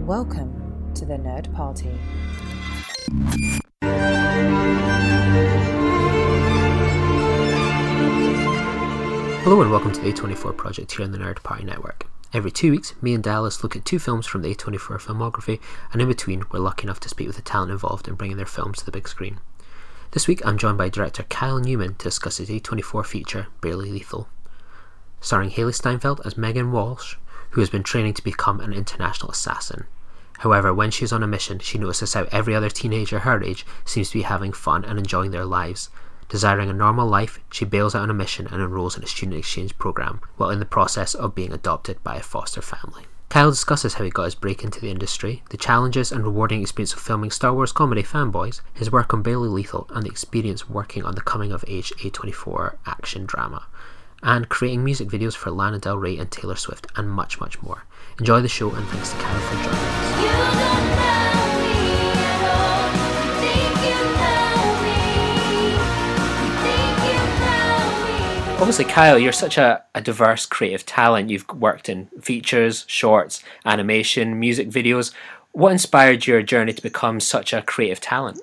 Welcome to the Nerd Party. Hello and welcome to the A24 project here on the Nerd Party Network. Every 2 weeks, me and Dallas look at two films from the A24 filmography, and in between, we're lucky enough to speak with the talent involved in bringing their films to the big screen. This week, I'm joined by director Kyle Newman to discuss his A24 feature, Barely Lethal. Starring Hailee Steinfeld as Megan Walsh, who has been training to become an international assassin. However, when she's on a mission, she notices how every other teenager her age seems to be having fun and enjoying their lives. Desiring a normal life, she bails out on a mission and enrolls in a student exchange program, while in the process of being adopted by a foster family. Kyle discusses how he got his break into the industry, the challenges and rewarding experience of filming Star Wars comedy fanboys, his work on Barely Lethal, and the experience working on the coming-of-age A24 action drama, and creating music videos for Lana Del Rey and Taylor Swift, and much, much more. Enjoy the show, and thanks to Kyle for joining us. Obviously, Kyle, you're such a diverse creative talent. You've worked in features, shorts, animation, music videos. What inspired your journey to become such a creative talent?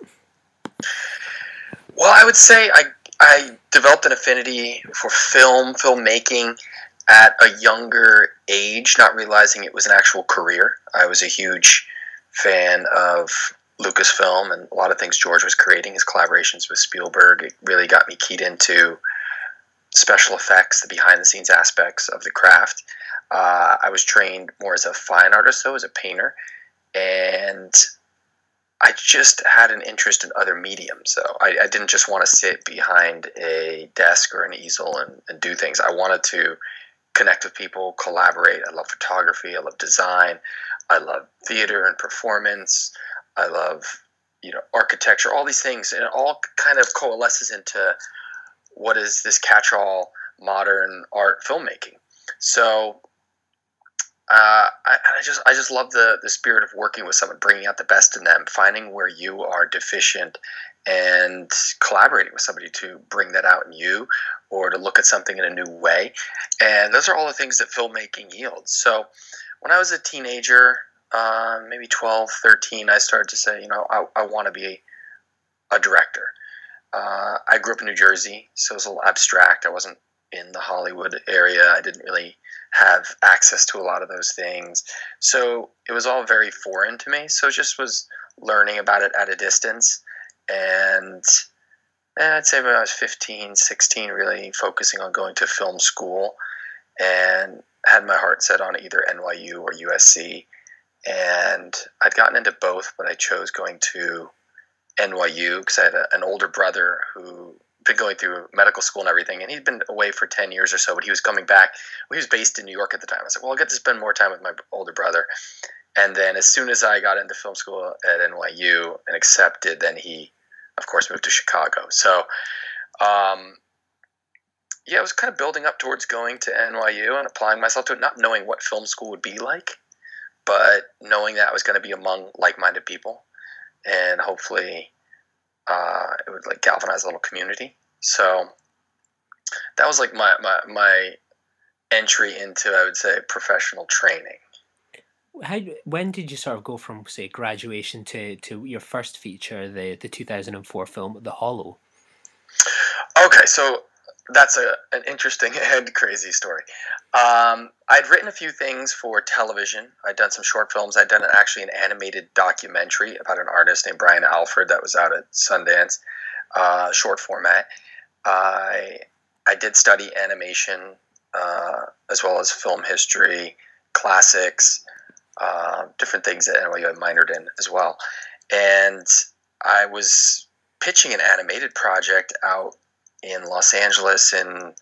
Well, I would say I developed an affinity for filmmaking at a younger age, not realizing it was an actual career. I was a huge fan of Lucasfilm and a lot of things George was creating, his collaborations with Spielberg. It really got me keyed into special effects, the behind-the-scenes aspects of the craft. I was trained more as a fine artist, though, as a painter, and I just had an interest in other mediums. So I didn't just want to sit behind a desk or an easel and do things. I wanted to connect with people, collaborate. I love photography. I love design. I love theater and performance. I love, architecture, all these things. And it all kind of coalesces into what is this catch-all modern art filmmaking. So I just love the spirit of working with someone, bringing out the best in them, finding where you are deficient and collaborating with somebody to bring that out in you or to look at something in a new way. And those are all the things that filmmaking yields. So when I was a teenager, maybe 12, 13, I started to say, I want to be a director. I grew up in New Jersey, so it was a little abstract. I wasn't in the Hollywood area. I didn't really have access to a lot of those things. So it was all very foreign to me. So it just was learning about it at a distance. And I'd say when I was 15, 16, really focusing on going to film school and had my heart set on either NYU or USC. And I'd gotten into both, but I chose going to NYU because I had an older brother who been going through medical school and everything, and he'd been away for 10 years or so, but he was coming back. Well, he was based in New York at the time. I was like, well, I'll get to spend more time with my older brother. And then as soon as I got into film school at NYU and accepted, then he, of course, moved to Chicago. So, I was kind of building up towards going to NYU and applying myself to it, not knowing what film school would be like, but knowing that I was going to be among like-minded people. And hopefully it would galvanize a little community. So that was my entry into, I would say, professional training. When did you sort of go from, say, graduation to your first feature, the 2004 film The Hollow? Okay, so that's an interesting and crazy story. I'd written a few things for television. I'd done some short films. I'd done actually an animated documentary about an artist named Brian Alford that was out at Sundance, short format. I did study animation as well as film history, classics, different things that NYU I minored in as well. And I was pitching an animated project out in Los Angeles in,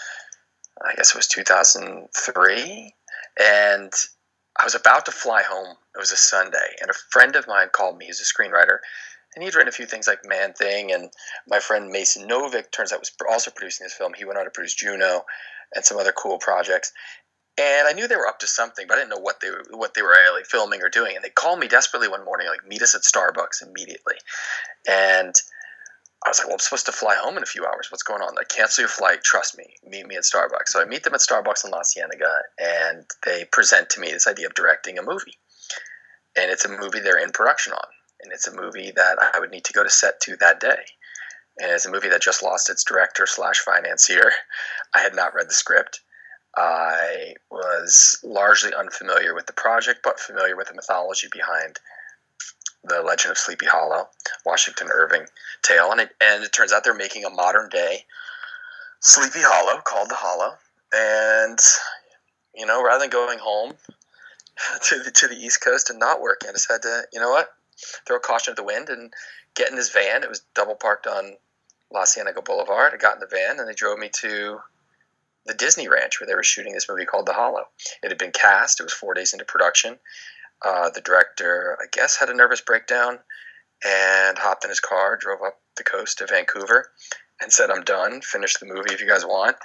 I guess it was 2003, and I was about to fly home. It was a Sunday, and a friend of mine called me. He's a screenwriter, and he'd written a few things like Man Thing, and my friend Mason Novick, turns out, was also producing this film. He went on to produce Juno and some other cool projects, and I knew they were up to something, but I didn't know what they were really filming or doing, and they called me desperately one morning, meet us at Starbucks immediately, and I was like, well, I'm supposed to fly home in a few hours. What's going on? Cancel your flight. Trust me. Meet me at Starbucks. So I meet them at Starbucks in La Cienega, and they present to me this idea of directing a movie. and it's a movie they're in production on, and it's a movie that I would need to go to set to that day. And it's a movie that just lost its director / financier. I had not read the script. I was largely unfamiliar with the project, but familiar with the mythology behind the Legend of Sleepy Hollow, Washington Irving tale. And it turns out they're making a modern day Sleepy Hollow called The Hollow. And, rather than going home to the East Coast and not working, I just had to, throw caution to the wind and get in this van. It was double parked on La Cienega Boulevard. I got in the van and they drove me to the Disney Ranch where they were shooting this movie called The Hollow. It had been cast. It was 4 days into production. The director, I guess, had a nervous breakdown and hopped in his car, drove up the coast to Vancouver and said, "I'm done. Finish the movie if you guys want."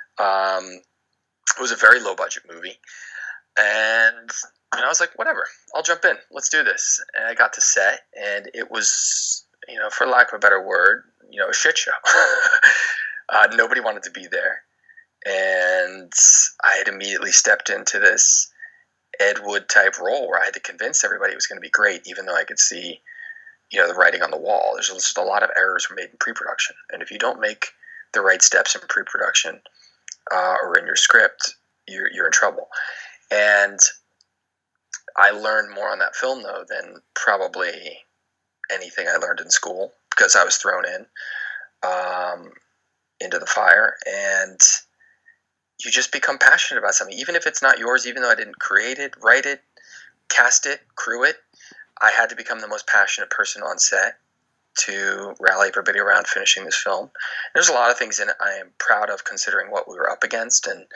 It was a very low-budget movie. And I was like, whatever, I'll jump in. Let's do this. And I got to set, and it was, for lack of a better word, a shit show. Nobody wanted to be there. And I had immediately stepped into this Ed Wood type role where I had to convince everybody it was going to be great, even though I could see, the writing on the wall. There's just a lot of errors were made in pre-production. And if you don't make the right steps in pre-production or in your script, you're in trouble. And I learned more on that film, though, than probably anything I learned in school, because I was thrown into the fire. And you just become passionate about something, even if it's not yours, even though I didn't create it, write it, cast it, crew it. I had to become the most passionate person on set to rally everybody around finishing this film. There's a lot of things in it I am proud of, considering what we were up against. And,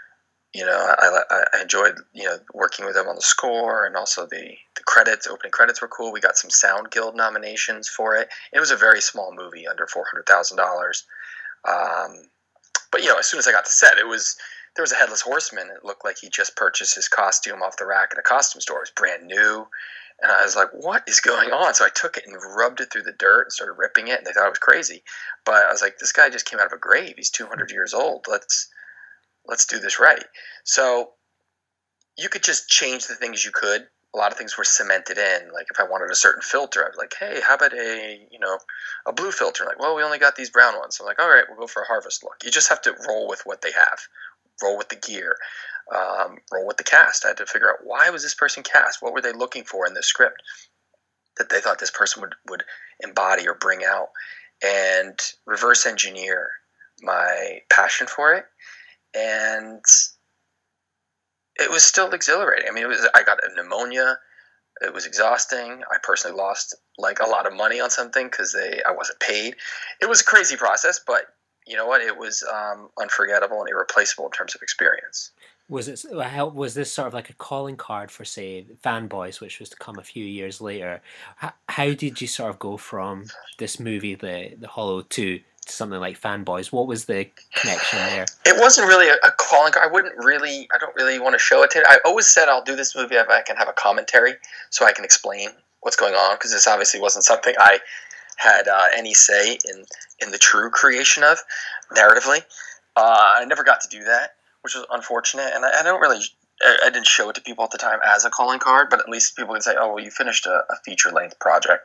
I enjoyed, working with them on the score, and also the credits. Opening credits were cool. We got some Sound Guild nominations for it. It was a very small movie, under $400,000. But, as soon as I got to set, there was a headless horseman. It looked like he just purchased his costume off the rack at a costume store. It was brand new. And I was like, what is going on? So I took it and rubbed it through the dirt and started ripping it, and they thought I was crazy. But I was like, this guy just came out of a grave. He's 200 years old. Let's do this right. So you could just change the things you could. A lot of things were cemented in. Like if I wanted a certain filter, I was like, hey, how about a blue filter? Like, well, we only got these brown ones. So I'm like, all right, we'll go for a harvest look. You just have to roll with what they have. Roll with the gear. Roll with the cast. I had to figure out, why was this person cast? What were they looking for in this script that they thought this person would embody or bring out? And reverse engineer my passion for it. And it was still exhilarating. I mean, I got a pneumonia. It was exhausting. I personally lost a lot of money on something because I wasn't paid. It was a crazy process, but you know what? It was unforgettable and irreplaceable in terms of experience. Was this sort of like a calling card for, say, Fanboys, which was to come a few years later? How did you sort of go from this movie, The Hollow, to something like Fanboys? What was the connection there? It wasn't really a calling card. I don't really want to show it to you. I always said I'll do this movie if I can have a commentary so I can explain what's going on, because this obviously wasn't something I had any say in the true creation of narratively. I never got to do that, which was unfortunate, and I didn't show it to people at the time as a calling card, but at least people could say, oh, well, you finished a feature-length project.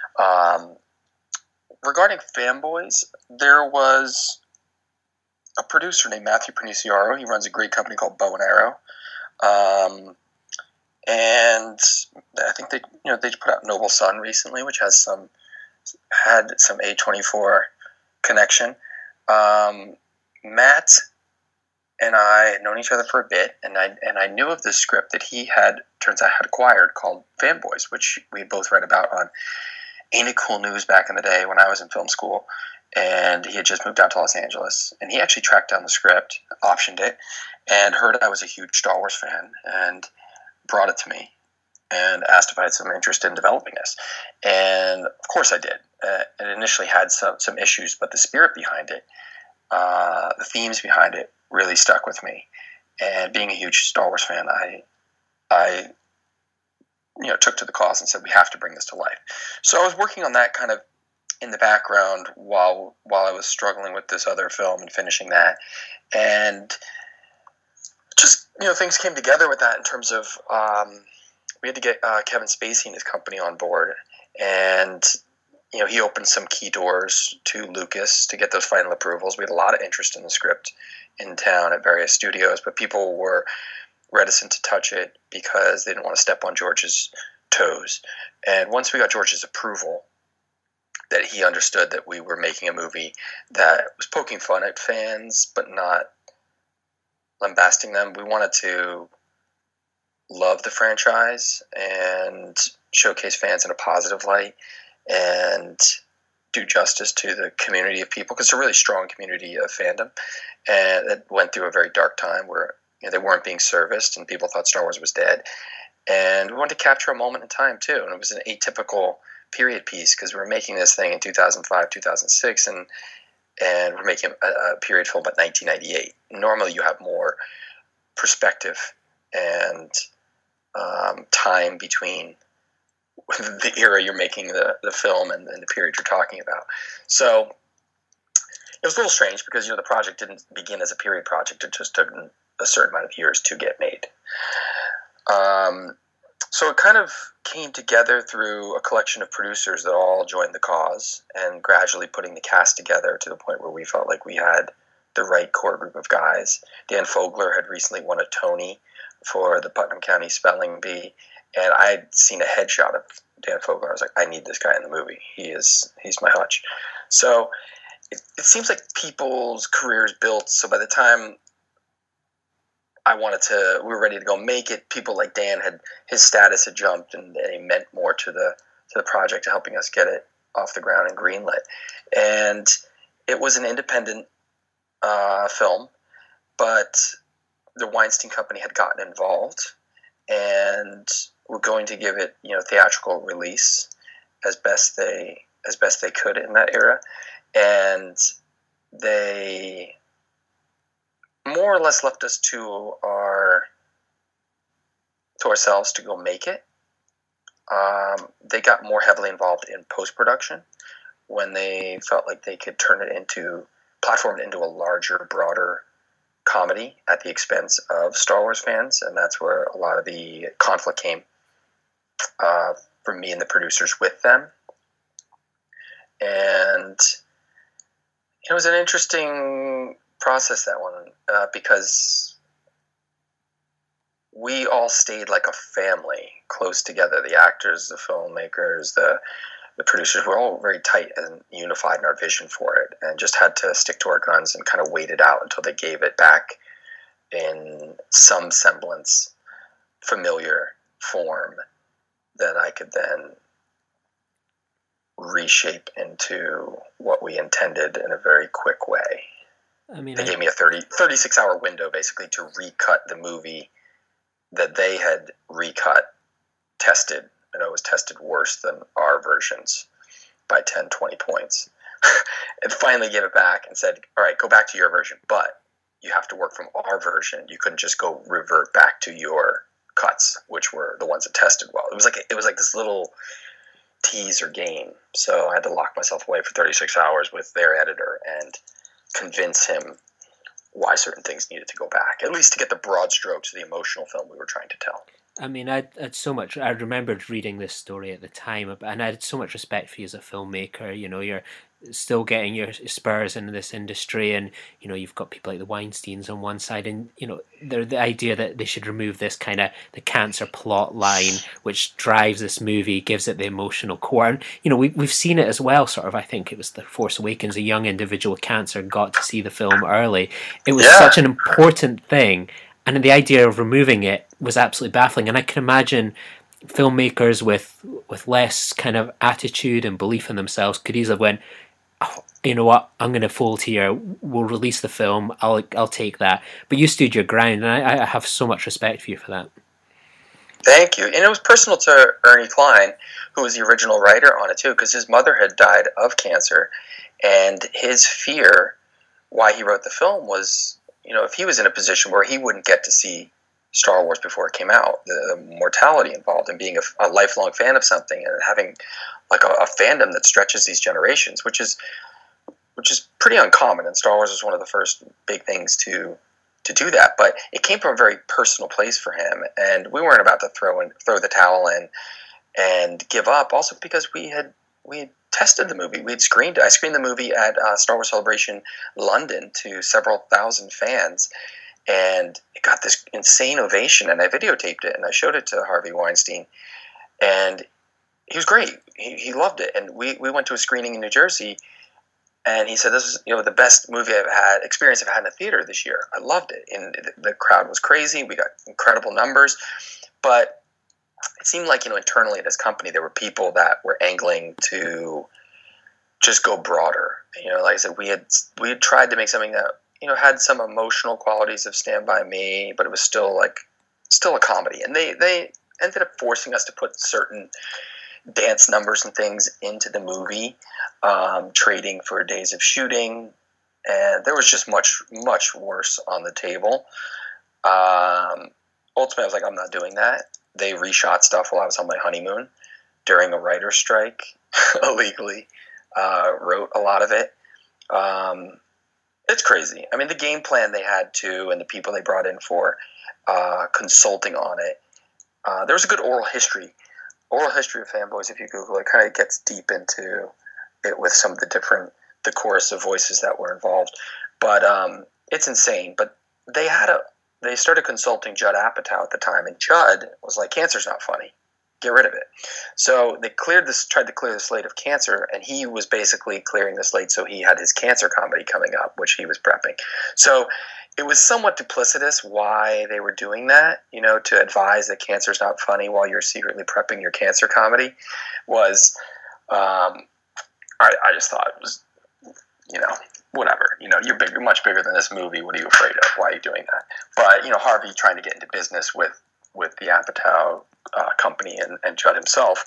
Regarding Fanboys, there was a producer named Matthew Perniciaro. He runs a great company called Bow and Arrow. And I think they put out Noble Sun recently, which had some A24 connection. Matt and I had known each other for a bit, and I knew of this script that he had acquired called Fanboys, which we both read about on Ain't It Cool News back in the day when I was in film school. And he had just moved out to Los Angeles, and he actually tracked down the script, optioned it, and heard I was a huge Star Wars fan, and brought it to me and asked if I had some interest in developing this. And of course I did. It initially had some issues, but the spirit behind it, the themes behind it, really stuck with me. And being a huge Star Wars fan, I took to the cause and said, we have to bring this to life. So I was working on that kind of in the background while I was struggling with this other film and finishing that. And just, things came together with that in terms of we had to get Kevin Spacey and his company on board, and he opened some key doors to Lucas to get those final approvals. We had a lot of interest in the script in town at various studios, but people were reticent to touch it because they didn't want to step on George's toes. And once we got George's approval, that he understood that we were making a movie that was poking fun at fans but not lambasting them. We wanted to love the franchise and showcase fans in a positive light and do justice to the community of people, because it's a really strong community of fandom, and it went through a very dark time where they weren't being serviced and people thought Star Wars was dead. And we wanted to capture a moment in time too, and it was an atypical period piece because we were making this thing in 2005, 2006, and we're making a period film about 1998. Normally you have more perspective and time between the era you're making the film and the period you're talking about. So it was a little strange because the project didn't begin as a period project. It just took a certain amount of years to get made. So it kind of came together through a collection of producers that all joined the cause, and gradually putting the cast together to the point where we felt like we had the right core group of guys. Dan Fogler had recently won a Tony for the Putnam County Spelling Bee, and I'd seen a headshot of Dan Fogler. I was like, I need this guy in the movie. He's my hutch. So it seems like people's careers built. So by the time we were ready to go make it, people like Dan his status had jumped, and he meant more to the project, helping us get it off the ground and greenlit. And it was an independent film, but the Weinstein Company had gotten involved and were going to give it theatrical release as best they could in that era, and they more or less left us to ourselves to go make it. They got more heavily involved in post-production when they felt like they could platform it into a larger, broader comedy at the expense of Star Wars fans, and that's where a lot of the conflict came from me and the producers with them. And it was an interesting process, that one, because we all stayed like a family, close together. The actors, the filmmakers, the producers were all very tight and unified in our vision for it, and just had to stick to our guns and kind of wait it out until they gave it back in some semblance familiar form that I could then reshape into what we intended in a very quick way. I mean, they gave me a 36-hour window basically to recut the movie that they had recut, tested, and it was tested worse than our versions by 10, 20 points. And finally gave it back and said, all right, go back to your version, but you have to work from our version. You couldn't just go revert back to your cuts, which were the ones that tested well. It was like this little tease or game. So I had to lock myself away for 36 hours with their editor and convince him why certain things needed to go back, at least to get the broad strokes of the emotional film we were trying to tell. I mean, I remembered reading this story at the time, and I had so much respect for you as a filmmaker. You're still getting your spurs into this industry, and you've got people like the Weinsteins on one side, and the idea that they should remove this kind of the cancer plot line, which drives this movie, gives it the emotional core. And we've seen it as well. Sort of, I think it was The Force Awakens. A young individual with cancer got to see the film early. It was such an important thing. And the idea of removing it was absolutely baffling. And I can imagine filmmakers with less kind of attitude and belief in themselves could easily have went, oh, you know what, I'm going to fold here. We'll release the film. I'll take that. But you stood your ground, and I have so much respect for you for that. Thank you. And it was personal to Ernie Klein, who was the original writer on it too, because his mother had died of cancer, and his fear why he wrote the film was, if he was in a position where he wouldn't get to see Star Wars before it came out, the mortality involved in being a lifelong fan of something and having like a fandom that stretches these generations, which is pretty uncommon. And Star Wars was one of the first big things to to do that. But it came from a very personal place for him, and we weren't about to throw the towel in and give up. Also because we had tested the movie. I screened the movie at Star Wars Celebration London to several thousand fans, and it got this insane ovation. And I videotaped it and I showed it to Harvey Weinstein, and he was great. He loved it. And we went to a screening in New Jersey, and he said, "This is the best experience I've had in a theater this year. I loved it." And the crowd was crazy. We got incredible numbers, but it seemed like internally at this company there were people that were angling to just go broader. Like I said, we had tried to make something that had some emotional qualities of Stand By Me, but it was still a comedy. And they ended up forcing us to put certain dance numbers and things into the movie, trading for days of shooting, and there was just much worse on the table. Ultimately, I was like, I'm not doing that. They reshot stuff while I was on my honeymoon during a writer's strike, illegally wrote a lot of it. It's crazy. I mean, the game plan they had too, and the people they brought in for consulting on it. There was a good oral history of Fanboys. If you Google it, kind of gets deep into it with some of the chorus of voices that were involved. But it's insane. But they started consulting Judd Apatow at the time, and Judd was like, "Cancer's not funny. Get rid of it." So they tried to clear the slate of Cancer, and he was basically clearing the slate so he had his Cancer comedy coming up, which he was prepping. So it was somewhat duplicitous why they were doing that, to advise that Cancer's not funny while you're secretly prepping your Cancer comedy was, I just thought it was, whatever. You're much bigger than this movie. What are you afraid of? Why are you doing that? But, Harvey trying to get into business with the Apatow company and Judd himself,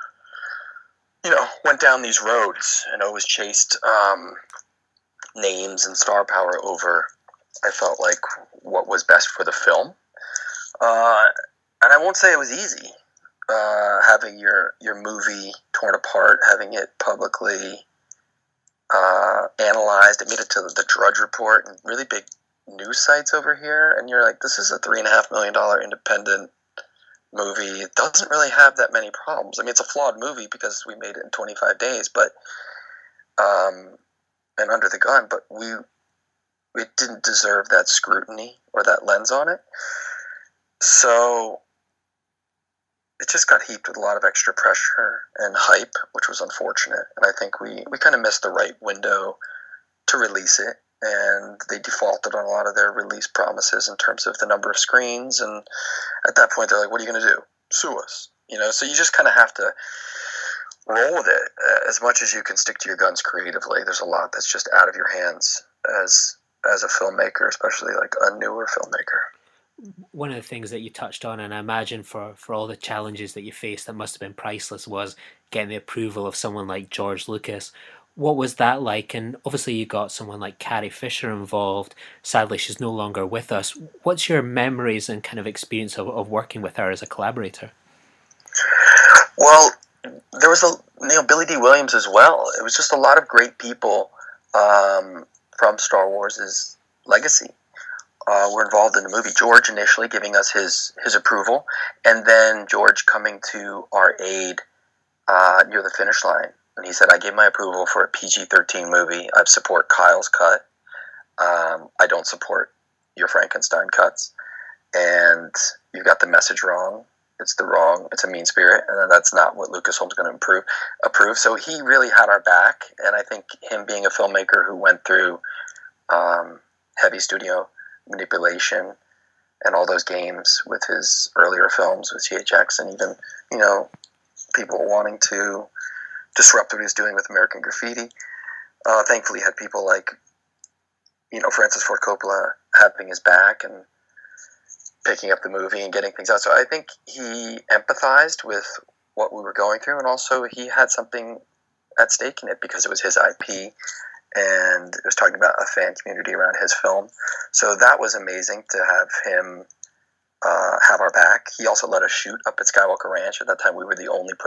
went down these roads and always chased names and star power over, I felt like, what was best for the film. And I won't say it was easy, having your movie torn apart, having it publicly analyzed. It made it to the Drudge Report and really big news sites over here. And you're like, this is a $3.5 million independent movie. It doesn't really have that many problems. I mean, it's a flawed movie because we made it in 25 days, but and under the gun, but it didn't deserve that scrutiny or that lens on it. So it just got heaped with a lot of extra pressure and hype, which was unfortunate. And I think we kind of missed the right window to release it. And they defaulted on a lot of their release promises in terms of the number of screens. And at that point, they're like, what are you going to do? Sue us. So you just kind of have to roll with it. As much as you can stick to your guns creatively, there's a lot that's just out of your hands as a filmmaker, especially like a newer filmmaker. One of the things that you touched on, and I imagine for all the challenges that you faced that must have been priceless, was getting the approval of someone like George Lucas. What was that like? And obviously you got someone like Carrie Fisher involved. Sadly, she's no longer with us. What's your memories and kind of experience of working with her as a collaborator? Well, there was Billy D. Williams as well. It was just a lot of great people from Star Wars' legacy were involved in the movie. George initially giving us his approval, and then George coming to our aid near the finish line. And he said, I gave my approval for a PG-13 movie. I support Kyle's cut. I don't support your Frankenstein cuts. And you got the message wrong. It's a mean spirit. And that's not what Lucasfilm's going to approve. So he really had our back. And I think him being a filmmaker who went through heavy studio manipulation and all those games with his earlier films with CHX, and even, people wanting to disrupt what he was doing with American Graffiti. Thankfully, he had people like, Francis Ford Coppola having his back and picking up the movie and getting things out. So I think he empathized with what we were going through, and also he had something at stake in it because it was his IP, and it was talking about a fan community around his film. So that was amazing to have him have our back. He also let us shoot up at Skywalker Ranch. At that time, we were the only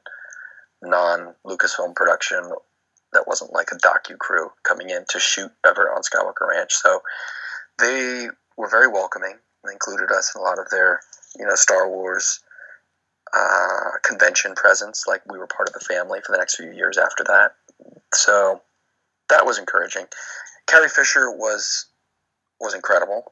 non-Lucasfilm production that wasn't like a docu crew coming in to shoot ever on Skywalker Ranch. So they were very welcoming. They included us in a lot of their, Star Wars convention presence. Like, we were part of the family for the next few years after that. So that was encouraging. Carrie Fisher was incredible.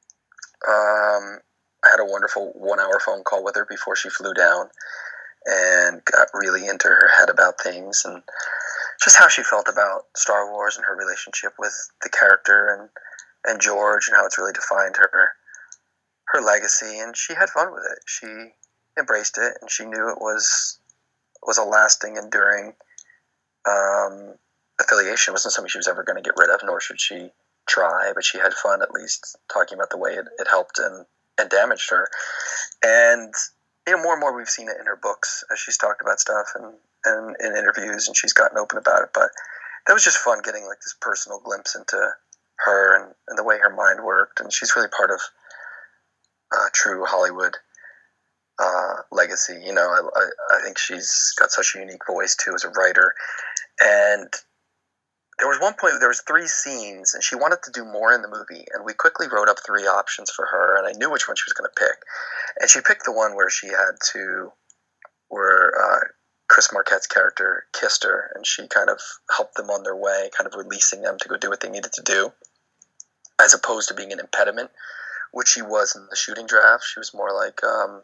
I had a wonderful 1-hour phone call with her before she flew down, and got really into her head about things and just how she felt about Star Wars and her relationship with the character and George, and how it's really defined her legacy. And she had fun with it. She embraced it, and she knew it was a lasting, enduring affiliation. It wasn't something she was ever going to get rid of, nor should she try, but she had fun at least talking about the way it helped and damaged her. And more and more we've seen it in her books as she's talked about stuff and in interviews, and she's gotten open about it. But that was just fun, getting like this personal glimpse into her and the way her mind worked. And she's really part of true Hollywood legacy. I think she's got such a unique voice too as a writer. And there was one point, there was 3 scenes, and she wanted to do more in the movie, and we quickly wrote up 3 options for her, and I knew which one she was going to pick. And she picked the one where Chris Marquette's character kissed her, and she kind of helped them on their way, kind of releasing them to go do what they needed to do, as opposed to being an impediment, which she was in the shooting draft. She was more like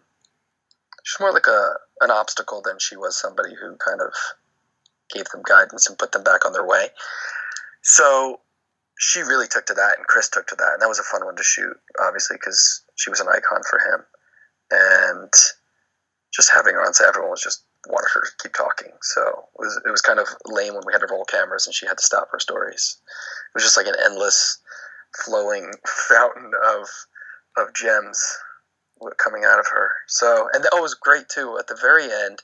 an obstacle than she was somebody who kind of gave them guidance and put them back on their way. So she really took to that, and Chris took to that, and that was a fun one to shoot, obviously, because she was an icon for him. And just having her on set, everyone was just wanted her to keep talking. So it was kind of lame when we had to roll cameras and she had to stop her stories. It was just like an endless flowing fountain of gems coming out of her. So, and it was great too. At the very end,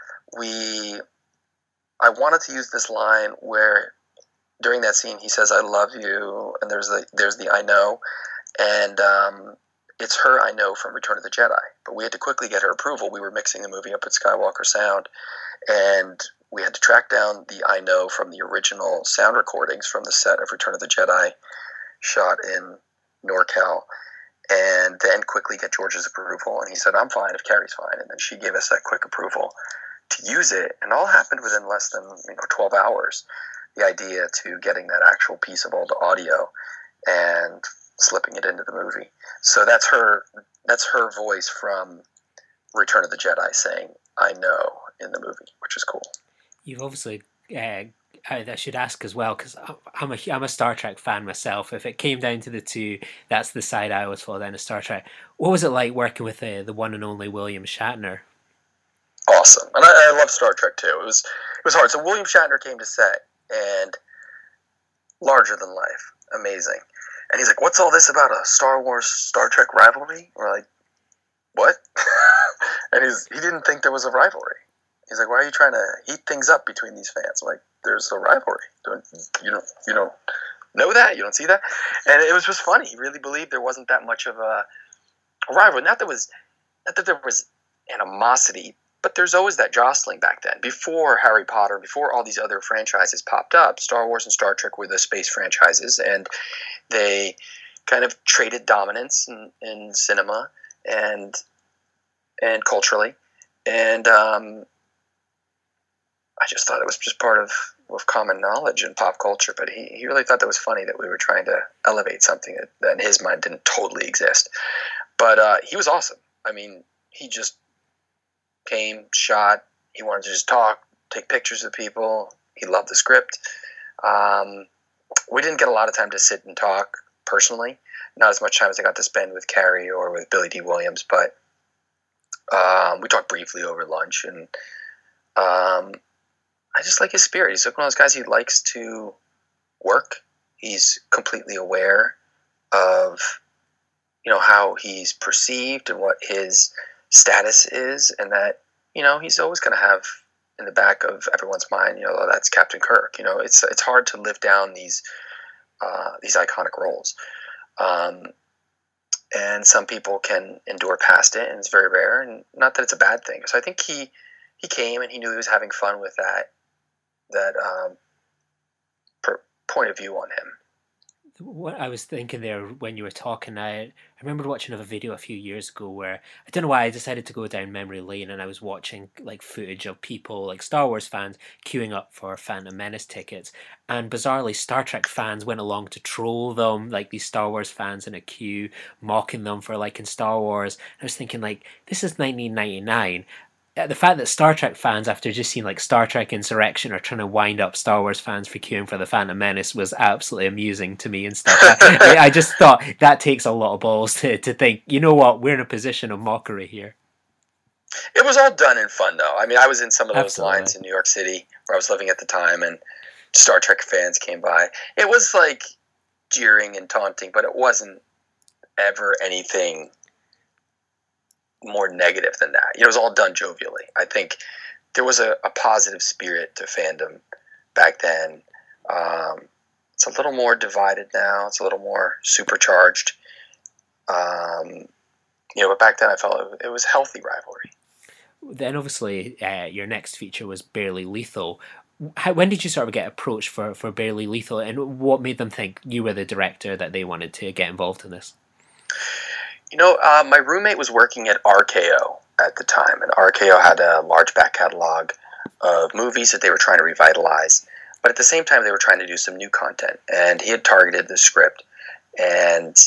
I wanted to use this line where during that scene he says, "I love you," and there's the "I know," and it's her "I know" from Return of the Jedi. But we had to quickly get her approval. We were mixing the movie up at Skywalker Sound, and we had to track down the "I know" from the original sound recordings from the set of Return of the Jedi, shot in NorCal, and then quickly get George's approval. And he said, "I'm fine if Carrie's fine." And then she gave us that quick approval to use it, and all happened within less than 12 hours. The idea to getting that actual piece of old audio and slipping it into the movie. So that's her voice from Return of the Jedi saying "I know" in the movie, which is cool. You've obviously I should ask as well, because I'm a Star Trek fan myself. If it came down to the two, that's the side I always fall down to Star Trek. What was it like working with the one and only William Shatner? Awesome, and I love Star Trek too. It was hard. So William Shatner came to set, and larger than life, amazing. And he's like, "What's all this about a Star Wars Star Trek rivalry?" We're like, "What?" And he didn't think there was a rivalry. He's like, "Why are you trying to heat things up between these fans?" I'm like, "There's a rivalry. You don't know that? You don't see that?" And it was just funny. He really believed there wasn't that much of a rivalry. Not that there was animosity, but there's always that jostling back then. Before Harry Potter, before all these other franchises popped up, Star Wars and Star Trek were the space franchises, and they kind of traded dominance in cinema and culturally. And I just thought it was just part of common knowledge and pop culture. But he really thought that was funny that we were trying to elevate something that in his mind didn't totally exist. But he was awesome. I mean, he just came, shot. He wanted to just talk, take pictures of people. He loved the script. We didn't get a lot of time to sit and talk personally. Not as much time as I got to spend with Carrie or with Billy D. Williams, but we talked briefly over lunch, and I just like his spirit. He's like one of those guys. He likes to work. He's completely aware of how he's perceived and what his status is, and that he's always going to have in the back of everyone's mind, "Oh, that's Captain Kirk." It's hard to live down these iconic roles, and some people can endure past it, and it's very rare, and not that it's a bad thing. So I think he came, and he knew he was having fun with that point of view on him. What I was thinking there when you were talking, I remember watching a video a few years ago where I don't know why I decided to go down memory lane, and I was watching like footage of people like Star Wars fans queuing up for Phantom Menace tickets, and bizarrely Star Trek fans went along to troll them, like these Star Wars fans in a queue, mocking them for liking Star Wars. I was thinking like this is 1999. The fact that Star Trek fans, after just seeing like Star Trek Insurrection, are trying to wind up Star Wars fans for queuing for the Phantom Menace was absolutely amusing to me and stuff. I just thought that takes a lot of balls to think, you know what, we're in a position of mockery here. It was all done in fun, though. I mean, I was in some of those Absolutely. lines in New York City where I was living at the time, and Star Trek fans came by. It was like jeering and taunting, but it wasn't ever anything more negative than that. It was all done jovially. I think there was a positive spirit to fandom back then. It's a little more divided now. It's a little more supercharged. But back then I felt it was healthy rivalry. Then obviously your next feature was Barely Lethal. When did you sort of get approached for Barely Lethal, and what made them think you were the director that they wanted to get involved in this? My roommate was working at RKO at the time, and RKO had a large back catalog of movies that they were trying to revitalize. But at the same time, they were trying to do some new content, and he had targeted the script. And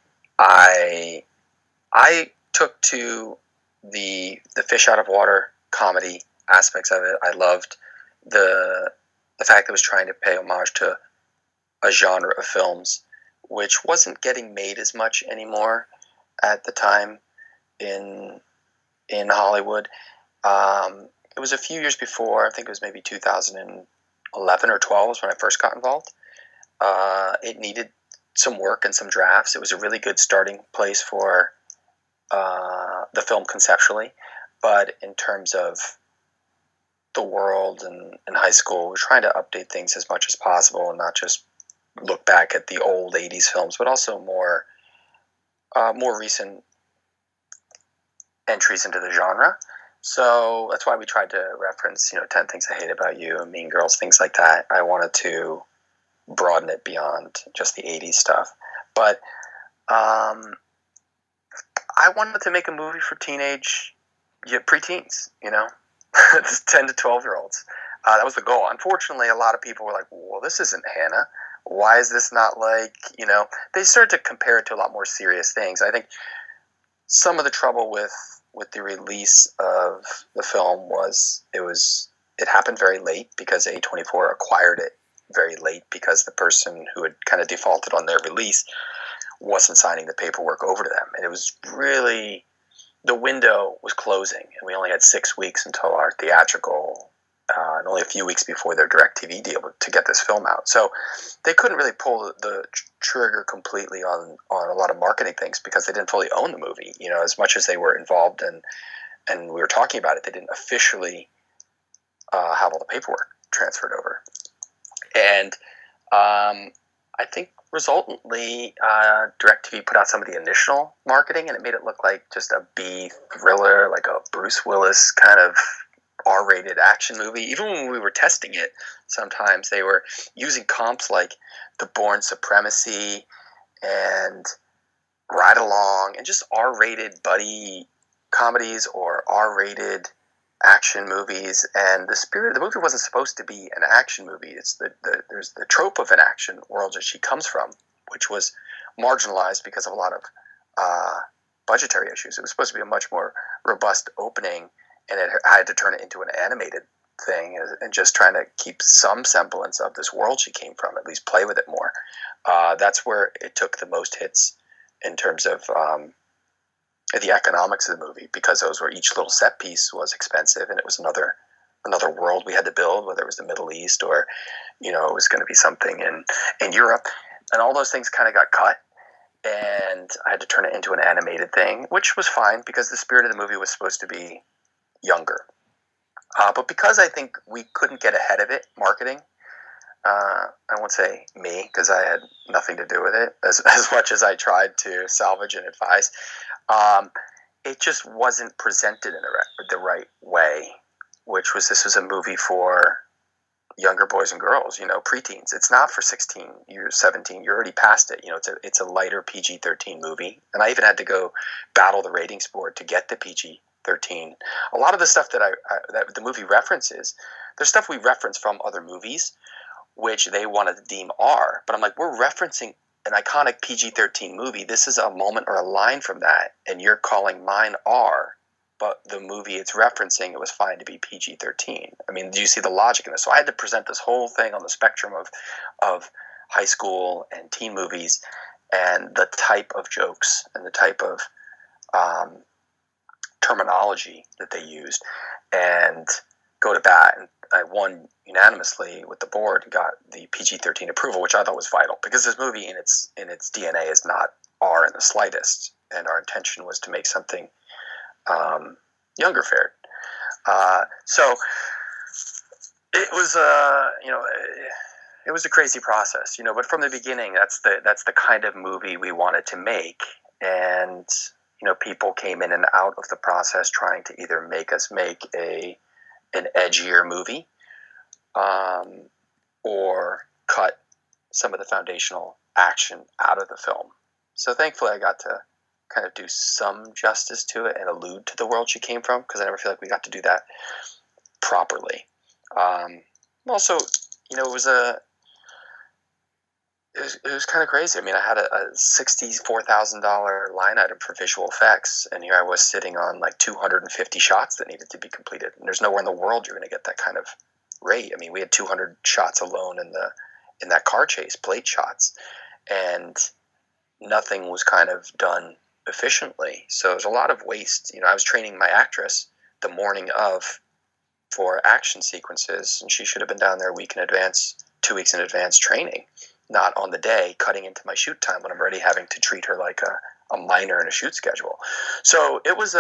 I took to the fish out of water comedy aspects of it. I loved the fact that it was trying to pay homage to a genre of films which wasn't getting made as much anymore at the time in Hollywood. It was a few years before. I think it was maybe 2011 or 12 was when I first got involved. It needed some work and some drafts. It was a really good starting place for the film conceptually, but in terms of the world and high school, we're trying to update things as much as possible and not just look back at the old 80s films, but also more recent entries into the genre. So that's why we tried to reference, 10 Things I Hate About You and Mean Girls, things like that. I wanted to broaden it beyond just the 80s stuff. But I wanted to make a movie for preteens, 10 to 12-year-olds. That was the goal. Unfortunately, a lot of people were like, well, this isn't Hannah. Why is this not like, they started to compare it to a lot more serious things. I think some of the trouble with the release of the film was it happened very late because A24 acquired it very late because the person who had kind of defaulted on their release wasn't signing the paperwork over to them. And it was really, the window was closing, and we only had 6 weeks until our theatrical, and only a few weeks before their DirecTV deal to get this film out. So they couldn't really pull the trigger completely on a lot of marketing things because they didn't fully own the movie. As much as they were involved and we were talking about it, they didn't officially have all the paperwork transferred over. And I think resultantly, DirecTV put out some of the initial marketing, and it made it look like just a B thriller, like a Bruce Willis kind of R-rated action movie. Even when we were testing it, sometimes they were using comps like The Bourne Supremacy and Ride Along and just R-rated buddy comedies or R-rated action movies. And the spirit of the movie wasn't supposed to be an action movie. It's there's the trope of an action world that she comes from, which was marginalized because of a lot of budgetary issues. It was supposed to be a much more robust opening, and I had to turn it into an animated thing and just trying to keep some semblance of this world she came from, at least play with it more. That's where it took the most hits in terms of the economics of the movie, because those were, each little set piece was expensive, and it was another world we had to build, whether it was the Middle East or, it was going to be something in Europe, and all those things kind of got cut, and I had to turn it into an animated thing, which was fine because the spirit of the movie was supposed to be younger. But because I think we couldn't get ahead of it, marketing, I won't say me because I had nothing to do with it as much as I tried to salvage and advise. It just wasn't presented in the right way, this was a movie for younger boys and girls, preteens. It's not for 16, you're 17, you're already past it. It's a lighter PG-13 movie. And I even had to go battle the ratings board to get the PG-13. A lot of the stuff that that the movie references, there's stuff we reference from other movies, which they wanted to deem R. But I'm like, we're referencing an iconic PG-13 movie. This is a moment or a line from that, and you're calling mine R. But the movie it's referencing, it was fine to be PG-13. I mean, do you see the logic in this? So I had to present this whole thing on the spectrum of high school and teen movies, and the type of jokes and the type of terminology that they used, and go to bat. And I won unanimously with the board and got the PG-13 approval, which I thought was vital, because this movie in its DNA is not R in the slightest, and our intention was to make something younger fared. So it was it was a crazy process, but from the beginning, that's the kind of movie we wanted to make. And people came in and out of the process trying to either make us make an edgier movie, or cut some of the foundational action out of the film. So thankfully I got to kind of do some justice to it and allude to the world she came from, because I never feel like we got to do that properly. Also, it was kind of crazy. I mean, I had a $64,000 line item for visual effects, and here I was sitting on like 250 shots that needed to be completed. And there's nowhere in the world you're going to get that kind of rate. I mean, we had 200 shots alone in that car chase, plate shots, and nothing was kind of done efficiently. So there's a lot of waste. I was training my actress the morning of for action sequences, and she should have been down there a week in advance, 2 weeks in advance training, not on the day, cutting into my shoot time when I'm already having to treat her like a minor in a shoot schedule. So it was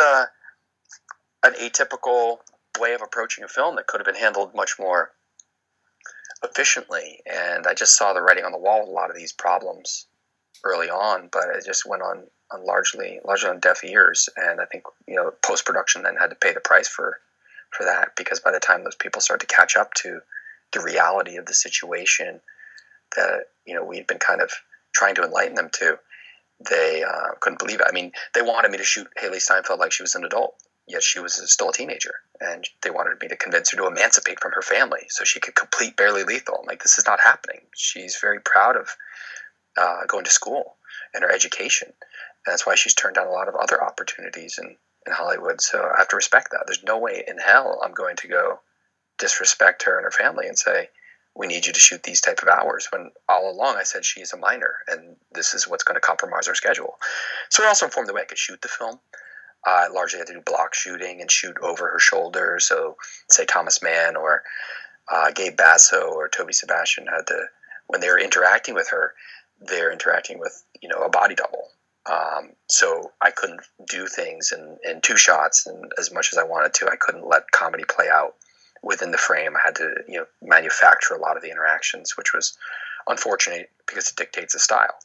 an atypical way of approaching a film that could have been handled much more efficiently. And I just saw the writing on the wall with a lot of these problems early on, but it just went on largely on deaf ears. And I think post-production then had to pay the price for that, because by the time those people started to catch up to the reality of the situation that we'd been kind of trying to enlighten them to, they couldn't believe it. I mean, they wanted me to shoot Haley Steinfeld like she was an adult, yet she was still a teenager, and they wanted me to convince her to emancipate from her family so she could complete Barely Lethal. I'm like, this is not happening. She's very proud of going to school and her education, and that's why she's turned down a lot of other opportunities in Hollywood. So I have to respect that. There's no way in hell I'm going to go disrespect her and her family and say, we need you to shoot these type of hours, when all along I said she is a minor and this is what's going to compromise our schedule. So it also informed the way I could shoot the film. I largely had to do block shooting and shoot over her shoulder. So say Thomas Mann or Gabe Basso or Toby Sebastian had to, when they were interacting with her, they're interacting with a body double. So I couldn't do things in two shots, and as much as I wanted to, I couldn't let comedy play out within the frame. I had to manufacture a lot of the interactions, which was unfortunate because it dictates the style.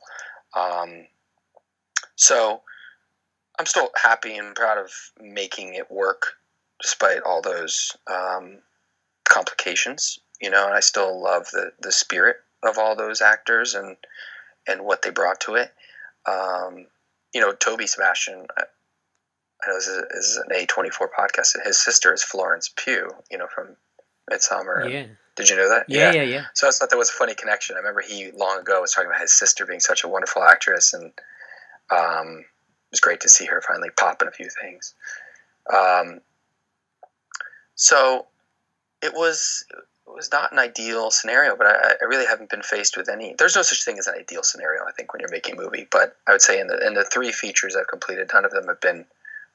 So I'm still happy and proud of making it work despite all those complications, and I still love the spirit of all those actors and what they brought to it. Toby Sebastian, I know this is an A24 podcast, and his sister is Florence Pugh, from Midsommar. Yeah. Did you know that? Yeah. So I thought that was a funny connection. I remember he long ago was talking about his sister being such a wonderful actress, and it was great to see her finally pop in a few things. So it was not an ideal scenario, but I really haven't been faced with any. There's no such thing as an ideal scenario, I think, when you're making a movie. But I would say in the 3 features I've completed, none of them have been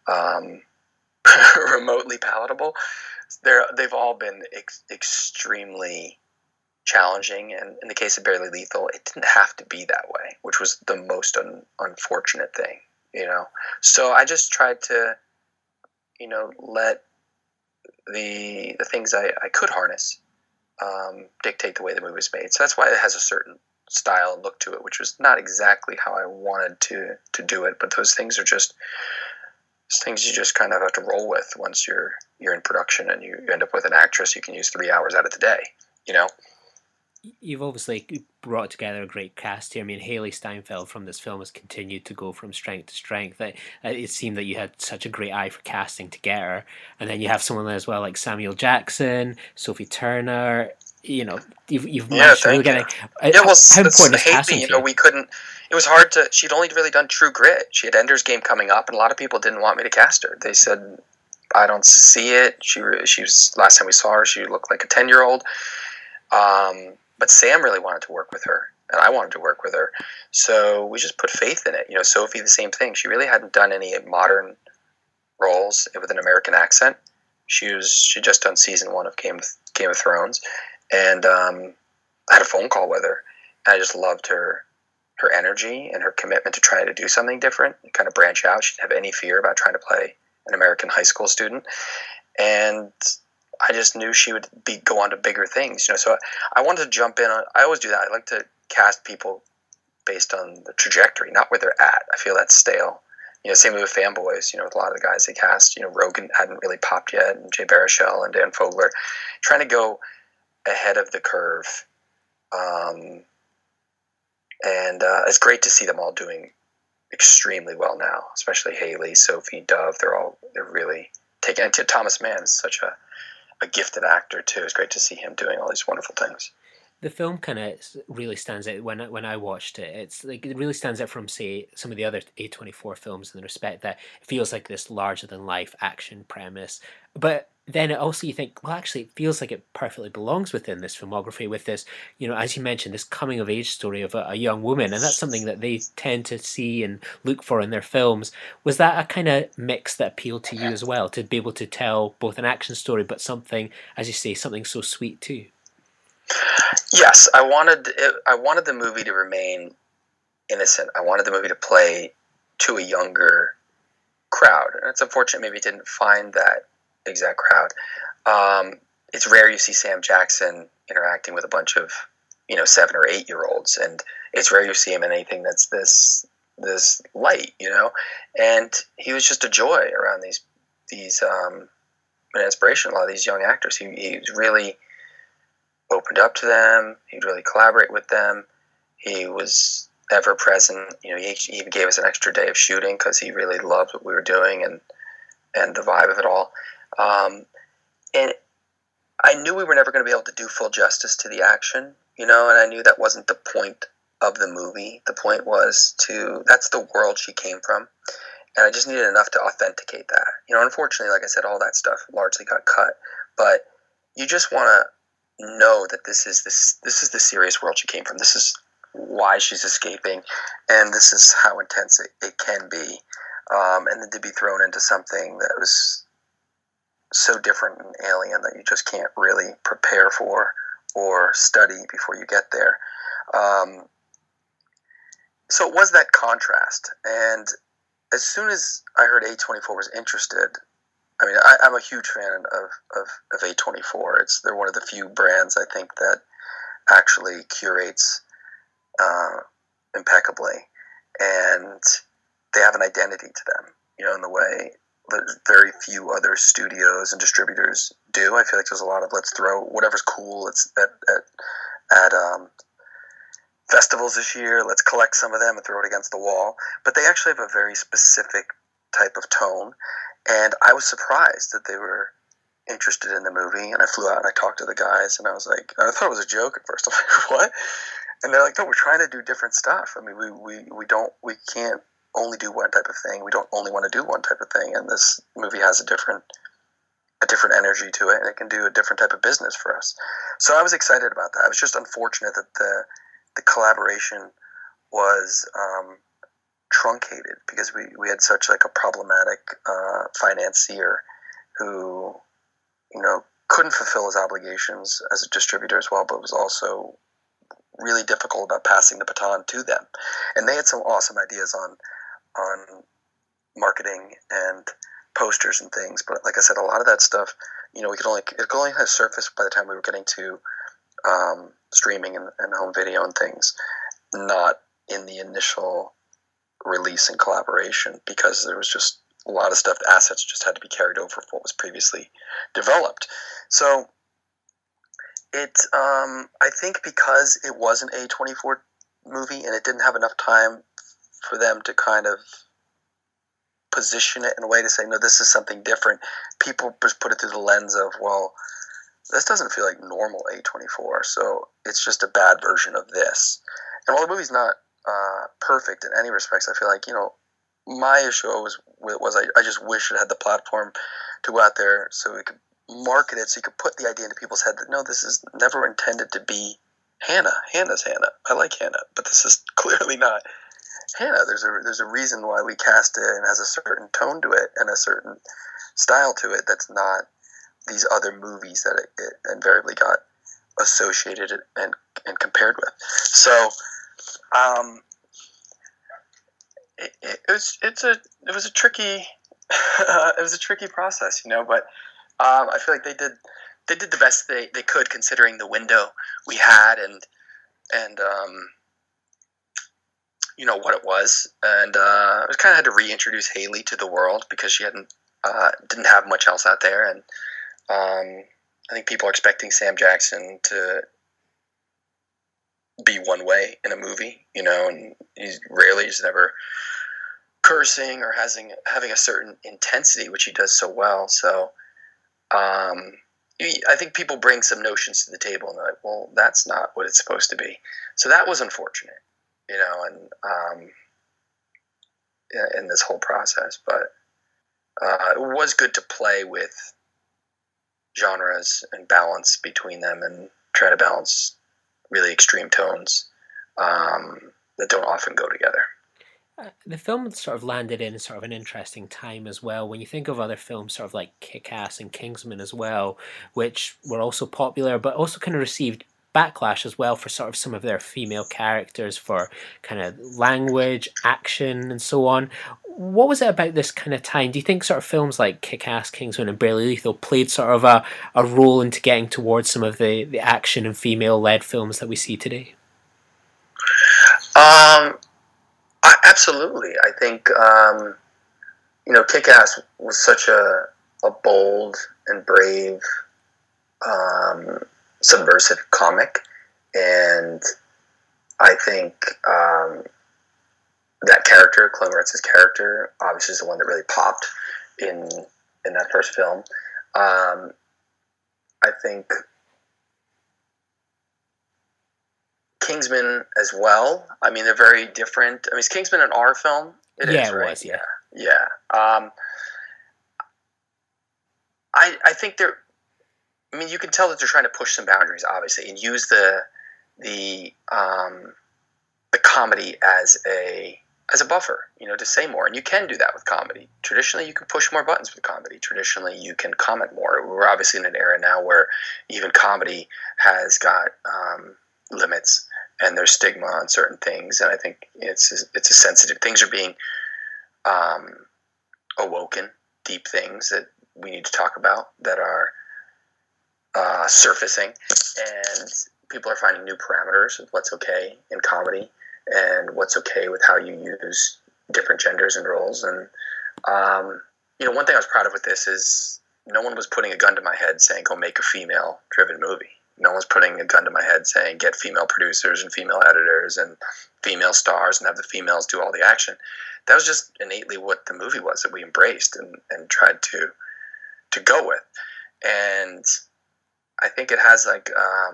remotely palatable. They've all been extremely challenging, and in the case of Barely Lethal, it didn't have to be that way, which was the most unfortunate thing, So I just tried to, let the things I could harness dictate the way the movie was made. So that's why it has a certain style and look to it, which was not exactly how I wanted to do it, but those things are just things you just kind of have to roll with once you're in production, and you end up with an actress you can use 3 hours out of the day. you know. You've obviously brought together a great cast here. I mean, Haley Steinfeld from this film has continued to go from strength to strength. It seemed that you had such a great eye for casting to get her, and then you have someone as well like Samuel Jackson, Sophie Turner. You know, you've Yeah, managed to really thank you. get Yeah, well, how important is Haley, casting you to know, you? we couldn't. It was hard to. She'd only really done True Grit. She had Ender's Game coming up, and a lot of people didn't want me to cast her. They said, "I don't see it." She was last time we saw her. She looked like a 10-year-old. But Sam really wanted to work with her, and I wanted to work with her. So we just put faith in it. You know, Sophie, the same thing. She really hadn't done any modern roles with an American accent. She just done season 1 of Game of Thrones, and I had a phone call with her. And I just loved her energy and her commitment to trying to do something different and kind of branch out. She didn't have any fear about trying to play an American high school student, and I just knew she would go on to bigger things. You know, so I wanted to jump in on. I always do that. I like to cast people based on the trajectory, not where they're at. I feel that's stale. You know, same with Fanboys. You know, with a lot of the guys they cast. You know, Rogan hadn't really popped yet, and Jay Baruchel and Dan Fogler, trying to go ahead of the curve. And it's great to see them all doing extremely well now, especially Haley, Sophie, Dove. They're really taking. And Thomas Mann is such a gifted actor too. It's great to see him doing all these wonderful things. The film kind of really stands out when I watched it. It's like it really stands out from, say, some of the other A24 films in the respect that it feels like this larger than life action premise, but then it also you think, well, actually, it feels like it perfectly belongs within this filmography with this, you know, as you mentioned, this coming of age story of a young woman, and that's something that they tend to see and look for in their films. Was that a kind of mix that appealed to you as well, to be able to tell both an action story, but something, as you say, something so sweet too? Yes, I wanted the movie to remain innocent. I wanted the movie to play to a younger crowd, and it's unfortunate maybe it didn't find that exact crowd. It's rare you see Sam Jackson interacting with a bunch of 7 or 8-year-olds, and it's rare you see him in anything that's this light, And he was just a joy around these an inspiration. A lot of these young actors, he really opened up to them. He'd really collaborate with them. He was ever present. He even gave us an extra day of shooting because he really loved what we were doing and the vibe of it all. And I knew we were never going to be able to do full justice to the action, and I knew that wasn't the point of the movie. The point was that's the world she came from. And I just needed enough to authenticate that. Unfortunately, like I said, all that stuff largely got cut. But you just want to know that this is the serious world she came from. This is why she's escaping, and this is how intense it can be. And then to be thrown into something that was so different and alien that you just can't really prepare for or study before you get there. So it was that contrast. And as soon as I heard A24 was interested, I mean, I'm a huge fan of A24. They're one of the few brands I think that actually curates impeccably, and they have an identity to them, in the way that very few other studios and distributors do. I feel like there's a lot of let's throw whatever's cool at festivals this year. Let's collect some of them and throw it against the wall. But they actually have a very specific type of tone, and I was surprised that they were interested in the movie. And I flew out and I talked to the guys, and I was like, I thought it was a joke at first. I'm like, what? And they're like, no, we're trying to do different stuff. I mean, we can't only do one type of thing. We don't only want to do one type of thing. And this movie has a different energy to it, and it can do a different type of business for us. So I was excited about that. It was just unfortunate that the collaboration was truncated because we had such like a problematic financier who, couldn't fulfill his obligations as a distributor as well, but was also really difficult about passing the baton to them. And they had some awesome ideas on marketing and posters and things, but like I said, a lot of that stuff, it could only have surfaced by the time we were getting to streaming and home video and things, not in the initial release and collaboration, because there was just a lot of stuff. The assets just had to be carried over from what was previously developed. So I think because it was an A24 movie and it didn't have enough time for them to kind of position it in a way to say, no, this is something different. People just put it through the lens of, well, this doesn't feel like normal A24, so it's just a bad version of this. And while the movie's not perfect in any respects, I feel like, my issue was I just wish it had the platform to go out there so we could market it, so you could put the idea into people's head that, no, this is never intended to be Hannah. Hannah's Hannah. I like Hannah, but this is clearly not Hannah. There's a reason why we cast it, and has a certain tone to it and a certain style to it that's not these other movies that it invariably got associated and compared with. So, it was a tricky it was a tricky process, but I feel like they did the best they could considering the window we had and what it was, and I kind of had to reintroduce Haley to the world because she didn't have much else out there, and I think people are expecting Sam Jackson to be one way in a movie, and he's never cursing or having a certain intensity, which he does so well. So I think people bring some notions to the table and they're like, well, that's not what it's supposed to be. So that was unfortunate, and in this whole process. But it was good to play with genres and balance between them and try to balance really extreme tones that don't often go together. The film sort of landed in sort of an interesting time as well. When you think of other films sort of like Kick-Ass and Kingsman as well, which were also popular, but also kind of received backlash as well for sort of some of their female characters, for kind of language, action, and so on. What was it about this kind of time? Do you think sort of films like Kick-Ass, Kingsman, and Barely Lethal played sort of a role into getting towards some of the action and female-led films that we see today? Absolutely. I think, Kick-Ass was such a bold and brave, subversive comic, and I think that character, Chloe Moretz's character, obviously is the one that really popped in that first film. I think Kingsman as well. I mean, they're very different. I mean, is Kingsman an R film? It is, right? Was, yeah. Yeah. I think they're. I mean, you can tell that they're trying to push some boundaries, obviously, and use the comedy as a buffer, to say more. And you can do that with comedy. Traditionally, you can push more buttons with comedy. Traditionally, you can comment more. We're obviously in an era now where even comedy has got limits, and there's stigma on certain things. And I think it's a sensitive. Things are being awoken, deep things that we need to talk about that are surfacing, and people are finding new parameters of what's okay in comedy and what's okay with how you use different genders and roles. And one thing I was proud of with this is no one was putting a gun to my head saying go make a female driven movie. No one's putting a gun to my head saying get female producers and female editors and female stars and have the females do all the action. That was just innately what the movie was, that we embraced and tried to go with. And I think it has like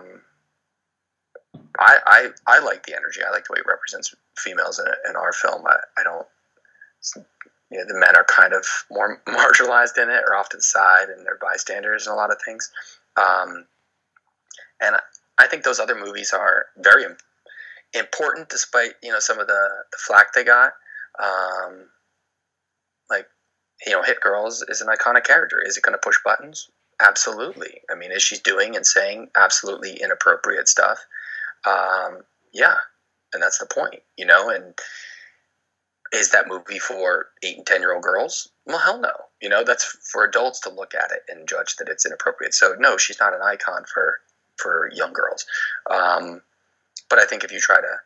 I like the energy. I like the way it represents females in our film. I don't. The men are kind of more marginalized in it, or off to the side, and they're bystanders in a lot of things. And I think those other movies are very important, despite some of the flack they got. Hit Girl is an iconic character. Is it going to push buttons? Absolutely. I mean, is she doing and saying absolutely inappropriate stuff? Yeah, and that's the point, And is that movie for 8 and 10-year-old girls? Well, hell no. That's for adults to look at it and judge that it's inappropriate. So no, she's not an icon for young girls. But I think if you try to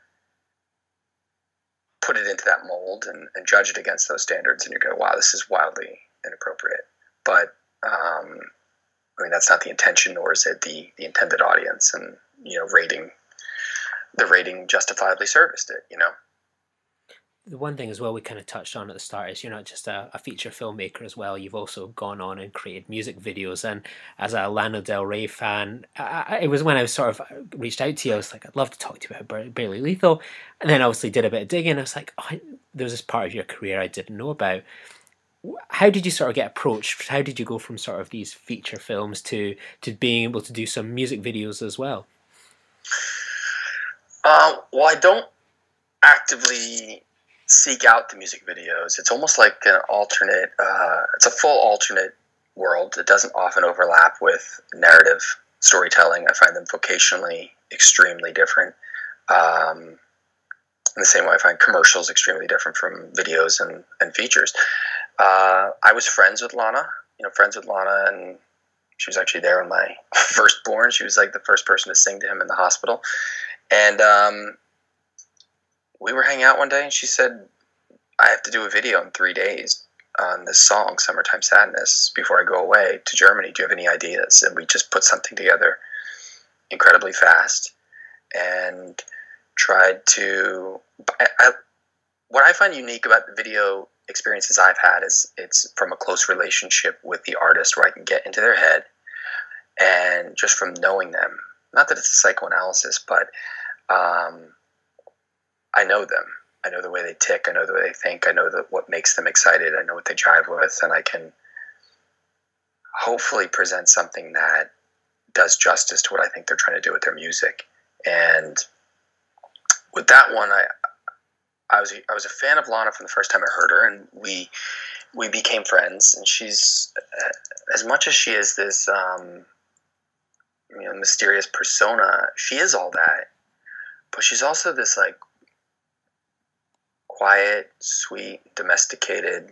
put it into that mold and judge it against those standards, and you go, wow, this is wildly inappropriate. But I mean, that's not the intention, nor is it the intended audience. And, the rating justifiably serviced it, The one thing as well we kind of touched on at the start is you're not just a feature filmmaker as well. You've also gone on and created music videos. And as a Lana Del Rey fan, it was when I was sort of reached out to you, I was like, I'd love to talk to you about Barely Lethal. And then obviously did a bit of digging. I was like, there was this part of your career I didn't know about. How did you sort of get approached? How did you go from sort of these feature films to being able to do some music videos as well? Well, I don't actively seek out the music videos. It's almost like an alternate, it's a full alternate world. It doesn't often overlap with narrative storytelling. I find them vocationally extremely different. In the same way I find commercials extremely different from videos and features. I was friends with Lana, and she was actually there when my firstborn. She was like the first person to sing to him in the hospital. And we were hanging out one day, and she said, I have to do a video in 3 days on this song, Summertime Sadness, before I go away to Germany. Do you have any ideas? And we just put something together incredibly fast and tried to... what I find unique about the video experiences I've had is it's from a close relationship with the artist, where I can get into their head, and just from knowing them, not that it's a psychoanalysis, but I know them. I know the way they tick. I know the way they think. I know what makes them excited. I know what they jive with, and I can hopefully present something that does justice to what I think they're trying to do with their music. And with that one, I was a fan of Lana from the first time I heard her, and we became friends. And she's, as much as she is this mysterious persona, she is all that, but she's also this like quiet, sweet, domesticated,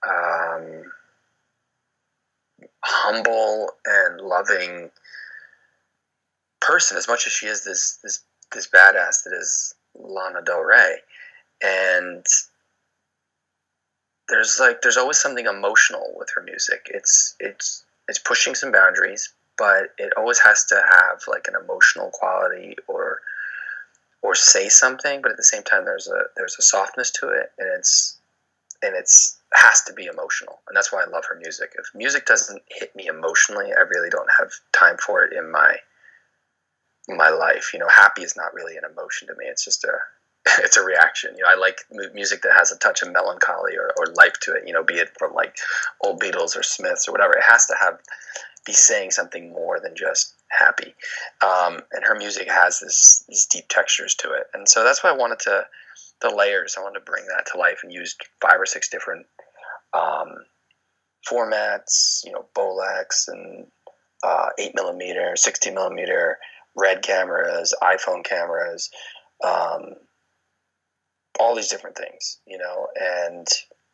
humble and loving person, as much as she is this badass that is Lana Del Rey. And there's always something emotional with her music. It's pushing some boundaries, but it always has to have like an emotional quality or say something, but at the same time there's a softness to it, and it's has to be emotional. And that's why I love her music. If music doesn't hit me emotionally, I really don't have time for it in my life. Happy is not really an emotion to me. It's just it's a reaction. I like music that has a touch of melancholy or life to it, be it from like old Beatles or Smiths or whatever. It has to be saying something more than just happy. And her music has these deep textures to it. And so that's why I wanted the layers. I wanted to bring that to life and used 5 or 6 different formats, Bolex and 8mm, 16mm, RED cameras, iPhone cameras, all these different things, and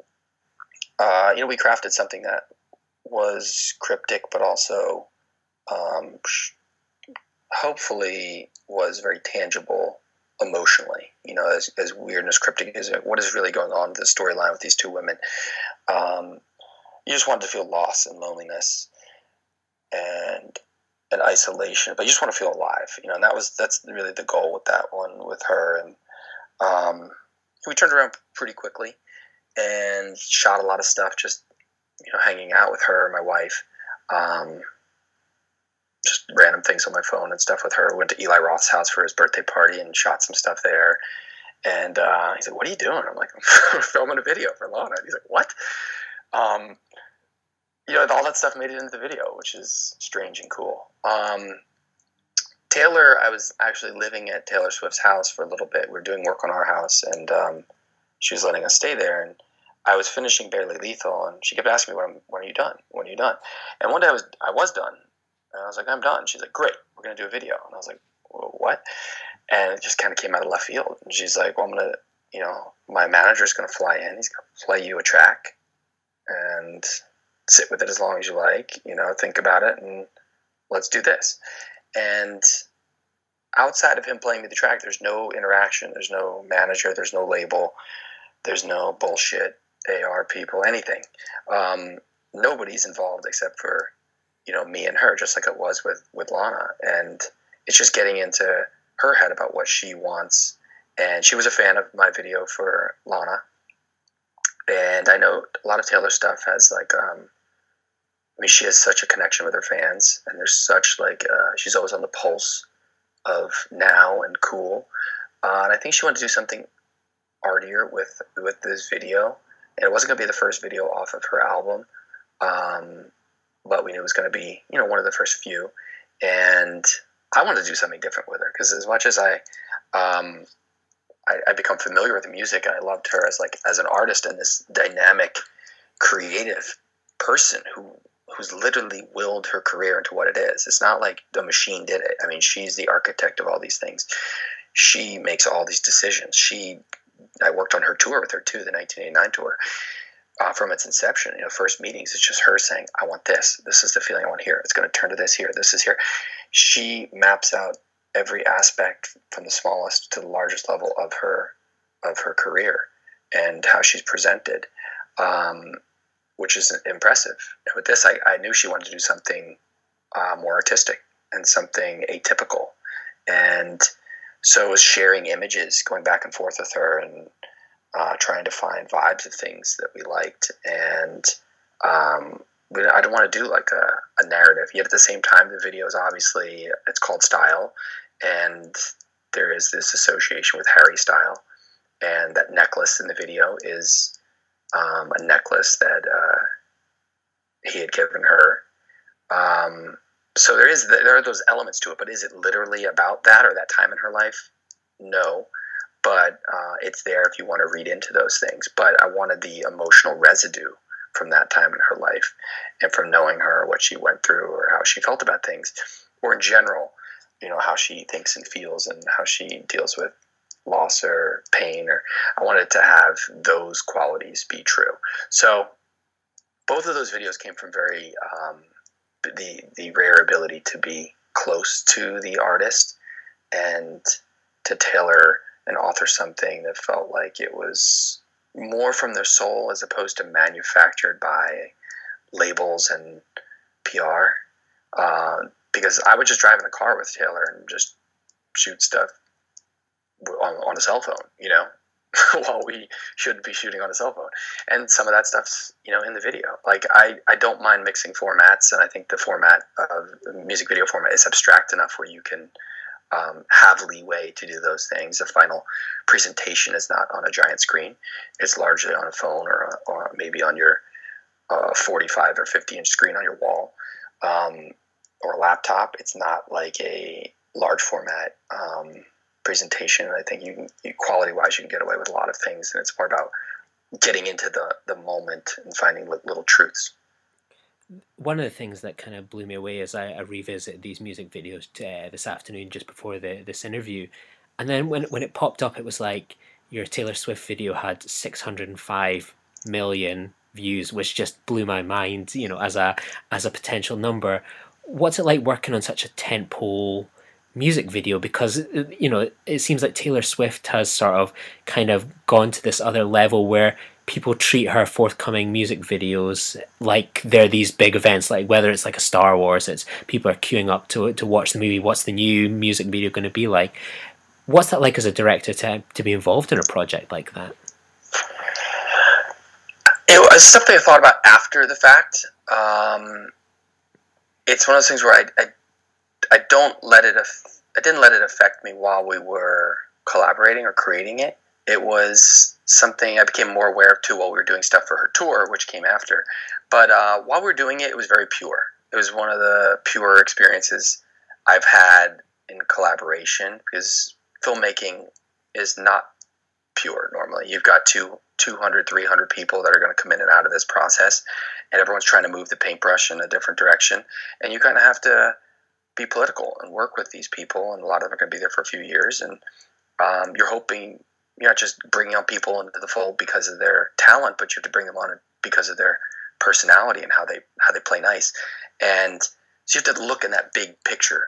we crafted something that was cryptic, but also hopefully was very tangible emotionally. As weird and as cryptic as it, what is really going on with the storyline with these 2 women? You just wanted to feel loss and loneliness and isolation, but you just want to feel alive, and that's really the goal with that one, with her. And we turned around pretty quickly and shot a lot of stuff just hanging out with her, my wife, just random things on my phone and stuff with her. Went to Eli Roth's house for his birthday party and shot some stuff there. And he's like, "What are you doing?" I'm like, "I'm filming a video for Lana." And he's like, "What?" All that stuff made it into the video, which is strange and cool. Taylor, I was actually living at Taylor Swift's house for a little bit. We were doing work on our house, and she was letting us stay there. And I was finishing Barely Lethal, and she kept asking me, when are you done? When are you done? And one day I was done. And I was like, I'm done. She's like, great, we're going to do a video. And I was like, well, what? And it just kind of came out of left field. And she's like, well, I'm going to, my manager's going to fly in. He's going to play you a track and sit with it as long as you like, think about it, and let's do this. And outside of him playing me the track, there's no interaction. There's no manager. There's no label. There's no bullshit AR people, anything. Nobody's involved except for, me and her, just like it was with Lana. And it's just getting into her head about what she wants. And she was a fan of my video for Lana. And I know a lot of Taylor stuff has like, she has such a connection with her fans, and there's such like, she's always on the pulse of now and cool. And I think she wanted to do something artier with this video. And it wasn't going to be the first video off of her album. But we knew it was going to be, one of the first few. And I wanted to do something different with her, because as much as I become familiar with the music, and I loved her as an artist and this dynamic, creative person who's literally willed her career into what it is. It's not like the machine did it. I mean, she's the architect of all these things. She makes all these decisions. I worked on her tour with her too, the 1989 tour. From its inception, first meetings, it's just her saying, I want this. This is the feeling I want here. It's going to turn to this here. This is here. She maps out every aspect from the smallest to the largest level of her career and how she's presented, which is impressive. And with this, I knew she wanted to do something more artistic and something atypical. And so it was sharing images, going back and forth with her, and trying to find vibes of things that we liked. And I don't want to do like a narrative. Yet at the same time, the video is obviously, it's called Style. And there is this association with Harry Style. And that necklace in the video is a necklace that he had given her. So there are those elements to it, but is it literally about that or that time in her life? No. But it's there if you want to read into those things. But I wanted the emotional residue from that time in her life, and from knowing her, what she went through, or how she felt about things, or in general, how she thinks and feels, and how she deals with loss or pain. Or I wanted to have those qualities be true. So both of those videos came from very the rare ability to be close to the artist and to tailor and author something that felt like it was more from their soul as opposed to manufactured by labels and PR. Because I would just drive in the car with Taylor and just shoot stuff on a cell phone, while we shouldn't be shooting on a cell phone. And some of that stuff's, in the video. Like, I don't mind mixing formats, and I think the format of the music video format is abstract enough where you can have leeway to do those things. The final presentation is not on a giant screen. It's largely on a phone or maybe on your 45 or 50-inch screen on your wall, or a laptop. It's not like a large format presentation. I think quality-wise, you can get away with a lot of things, and it's more about getting into the moment and finding little truths. One of the things that kind of blew me away as I revisited these music videos this afternoon, just before this interview, and then when it popped up, it was like your Taylor Swift video had 605 million views, which just blew my mind, as a potential number. What's it like working on such a tentpole music video? Because it seems like Taylor Swift has sort of kind of gone to this other level where people treat her forthcoming music videos like they're these big events, like whether it's like a Star Wars, it's people are queuing up to watch the movie. What's the new music video going to be like? What's that like as a director to be involved in a project like that? It was something I thought about after the fact. It's one of those things where I didn't let it affect me while we were collaborating or creating it. It was something I became more aware of too while we were doing stuff for her tour, which came after. But while we were doing it, it was very pure. It was one of the pure experiences I've had in collaboration, because filmmaking is not pure normally. You've got 200, 300 people that are going to come in and out of this process, and everyone's trying to move the paintbrush in a different direction. And you kind of have to be political and work with these people, and a lot of them are going to be there for a few years. And you're hoping you're not just bringing on people into the fold because of their talent, but you have to bring them on because of their personality and how they play nice. And so you have to look in that big picture.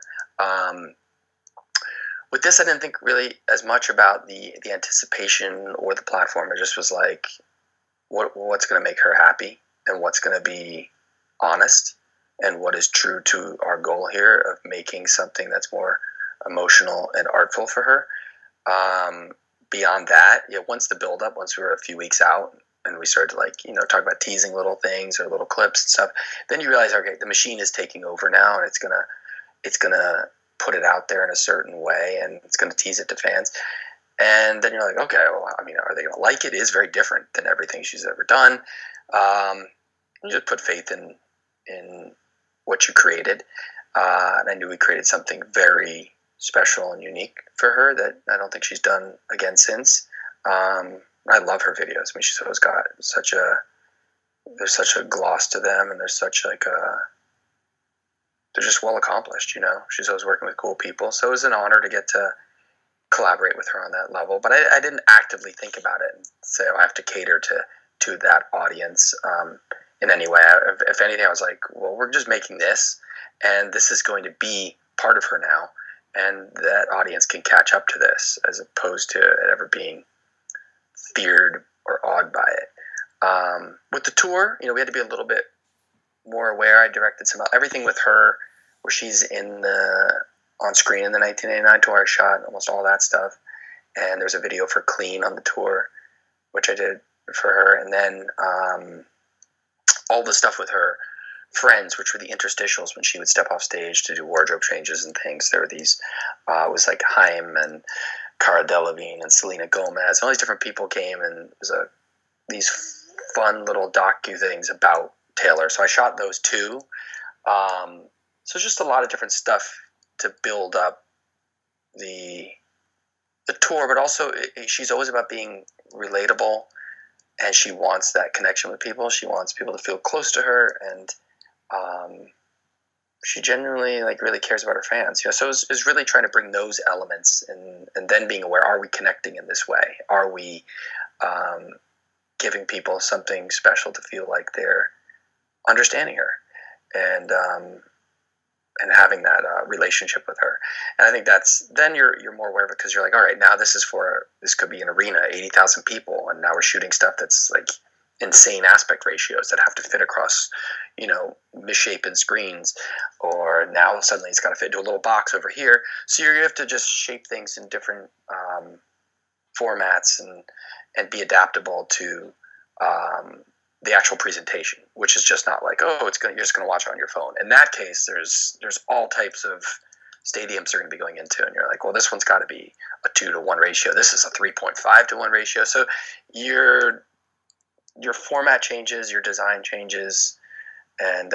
With this, I didn't think really as much about the anticipation or the platform. It just was like, what's going to make her happy, and what's going to be honest, and what is true to our goal here of making something that's more emotional and artful for her. Beyond that, once the build up, once we were a few weeks out and we started to, like, talk about teasing little things or little clips and stuff, then you realize, okay, the machine is taking over now, and it's gonna put it out there in a certain way, and it's gonna tease it to fans. And then you're like, okay, well, I mean, are they gonna like it? It is very different than everything she's ever done. You just put faith in what you created, and I knew we created something very special and unique for her that I don't think she's done again since. I love her videos. I mean, she's always got there's such a gloss to them, and there's such they're just well accomplished, She's always working with cool people. So it was an honor to get to collaborate with her on that level. But I didn't actively think about it and say, I have to cater to that audience in any way. If anything, I was like, well, we're just making this, and this is going to be part of her now, and that audience can catch up to this, as opposed to it ever being feared or awed by it. With the tour, we had to be a little bit more aware. I directed everything with her, where she's on screen in the 1989 tour. I shot almost all that stuff, and there's a video for Clean on the tour, which I did for her, and then all the stuff with her friends, which were the interstitials when she would step off stage to do wardrobe changes and things. There were these, it was like Haim and Cara Delevingne and Selena Gomez. All these different people came, and it was these fun little docu things about Taylor. So I shot those too. So just a lot of different stuff to build up the tour, but also she's always about being relatable, and she wants that connection with people. She wants people to feel close to her, and she genuinely really cares about her fans. So it was really trying to bring those elements, and then being aware: are we connecting in this way? Are we giving people something special to feel like they're understanding her, and having that relationship with her? And I think then you're more aware of it, because you're like, all right, now this could be an arena, 80,000 people, and now we're shooting stuff that's like insane aspect ratios that have to fit across, misshapen screens, or now suddenly it's got to fit into a little box over here. So you have to just shape things in different formats and be adaptable to the actual presentation, which is just not like, you're just going to watch it on your phone. In that case, there's all types of stadiums you're going to be going into, and you're like, well, this one's got to be a 2-to-1 ratio. This is a 3.5-to-1 ratio. So your format changes, your design changes, and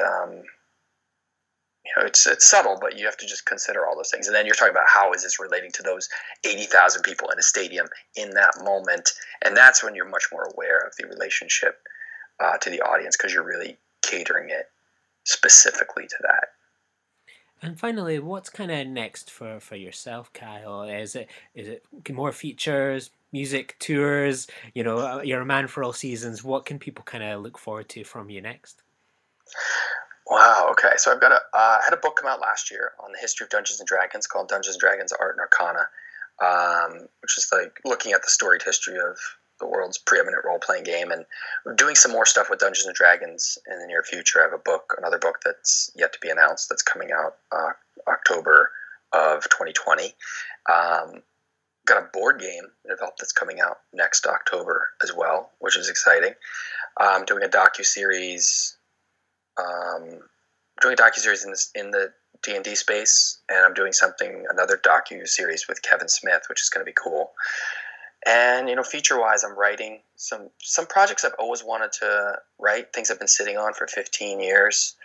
it's subtle, but you have to just consider all those things. And then you're talking about, how is this relating to those 80,000 people in a stadium in that moment? And that's when you're much more aware of the relationship to the audience, because you're really catering it specifically to that. And finally, what's kind of next for yourself, Kyle? Is it more features, music, tours? You're a man for all seasons. What can people kind of look forward to from you next? Wow. Okay. So I've got I had a book come out last year on the history of Dungeons and Dragons called Dungeons and Dragons: Art and Arcana, which is like looking at the storied history of the world's preeminent role-playing game. And we're doing some more stuff with Dungeons and Dragons in the near future. I have another book that's yet to be announced, that's coming out October of 2020. Got a board game developed that's coming out next October as well, which is exciting. Doing a docu-series. Doing a docu-series in the D&D space, and I'm doing another docu-series with Kevin Smith, which is going to be cool. And feature-wise, I'm writing some projects I've always wanted to write, things I've been sitting on for 15 years.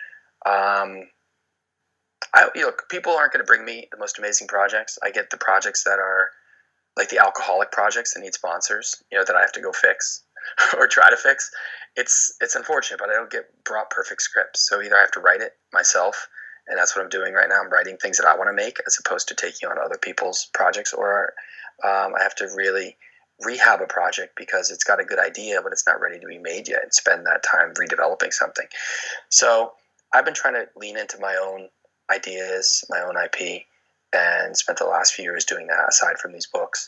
People aren't going to bring me the most amazing projects. I get the projects that are like the alcoholic projects that need sponsors, that I have to go fix or try to fix. It's unfortunate, but I don't get brought perfect scripts. So either I have to write it myself, and that's what I'm doing right now. I'm writing things that I want to make, as opposed to taking on other people's projects, or I have to really rehab a project because it's got a good idea, but it's not ready to be made yet, and spend that time redeveloping something. So I've been trying to lean into my own ideas, my own IP, and spent the last few years doing that aside from these books.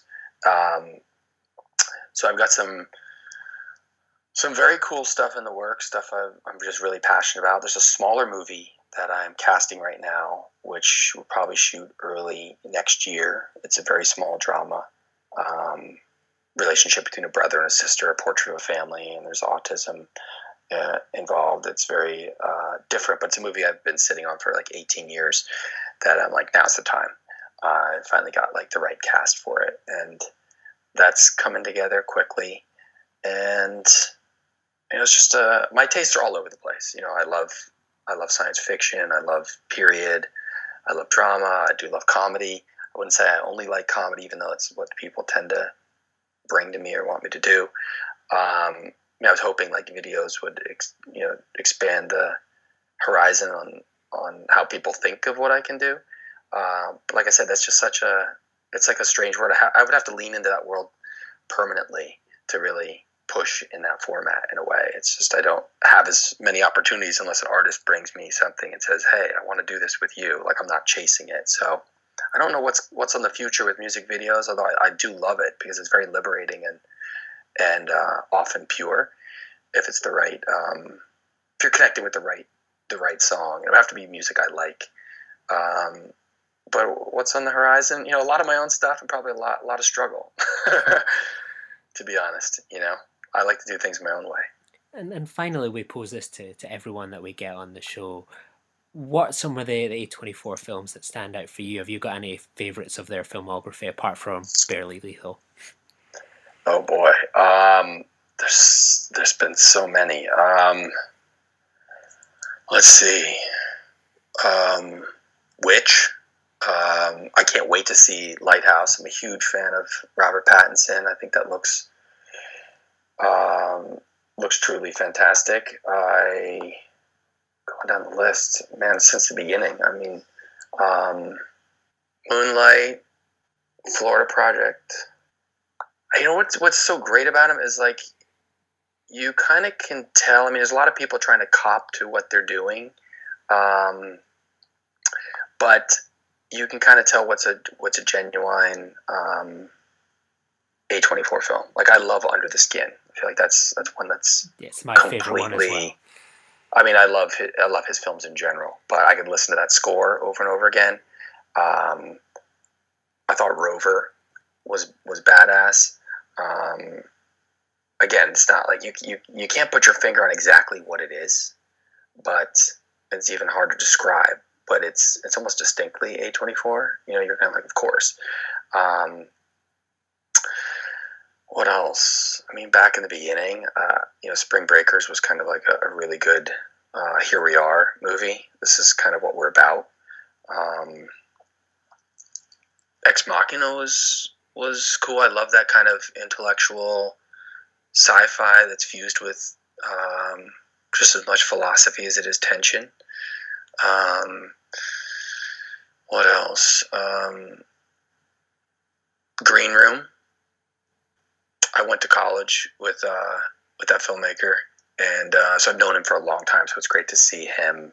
So I've got some very cool stuff in the works, stuff I'm just really passionate about. There's a smaller movie that I'm casting right now, which we'll probably shoot early next year. It's a very small drama. Relationship between a brother and a sister, a portrait of a family, and there's autism involved. It's very different, but it's a movie I've been sitting on for like 18 years that I'm like, now's the time. I finally got like the right cast for it, and that's coming together quickly. And it's just my tastes are all over the place. I love science fiction. I love period. I love drama. I do love comedy. I wouldn't say I only like comedy, even though it's what people tend to bring to me or want me to do. I was hoping like videos would expand the horizon on how people think of what I can do. But like I said, that's just it's like a strange word. I would have to lean into that world permanently to really push in that format in a way. It's just I don't have as many opportunities unless an artist brings me something and says, hey, I want to do this with you. Like, I'm not chasing it. So I don't know what's on the future with music videos, although I do love it because it's very liberating and often pure if it's the right if you're connecting with the right song. It would have to be music I like. But what's on the horizon? A lot of my own stuff and probably a lot of struggle. To be honest, I like to do things my own way. And finally, we pose this to everyone that we get on the show. What some of the A24 films that stand out for you? Have you got any favorites of their filmography apart from Barely Lethal? Oh boy, there's been so many. Let's see, Witch. I can't wait to see Lighthouse. I'm a huge fan of Robert Pattinson. I think that looks truly fantastic. Going down the list, man, since the beginning. I mean, Moonlight, Florida Project. What's so great about him is like you kind of can tell. I mean, there's a lot of people trying to cop to what they're doing, but you can kind of tell what's a genuine A24 film. Like, I love Under the Skin. I feel like that's one that's it's my favorite one as well. I mean, I love his films in general, but I could listen to that score over and over again. I thought Rover was badass. Again, it's not like you can't put your finger on exactly what it is, but it's even hard to describe. But it's almost distinctly A24. You're kind of like, of course. What else? I mean, back in the beginning, Spring Breakers was kind of like a really good Here We Are movie. This is kind of what we're about. Ex Machina was cool. I love that kind of intellectual sci-fi that's fused with just as much philosophy as it is tension. What else? Green Room. I went to college with that filmmaker, and so I've known him for a long time. So it's great to see him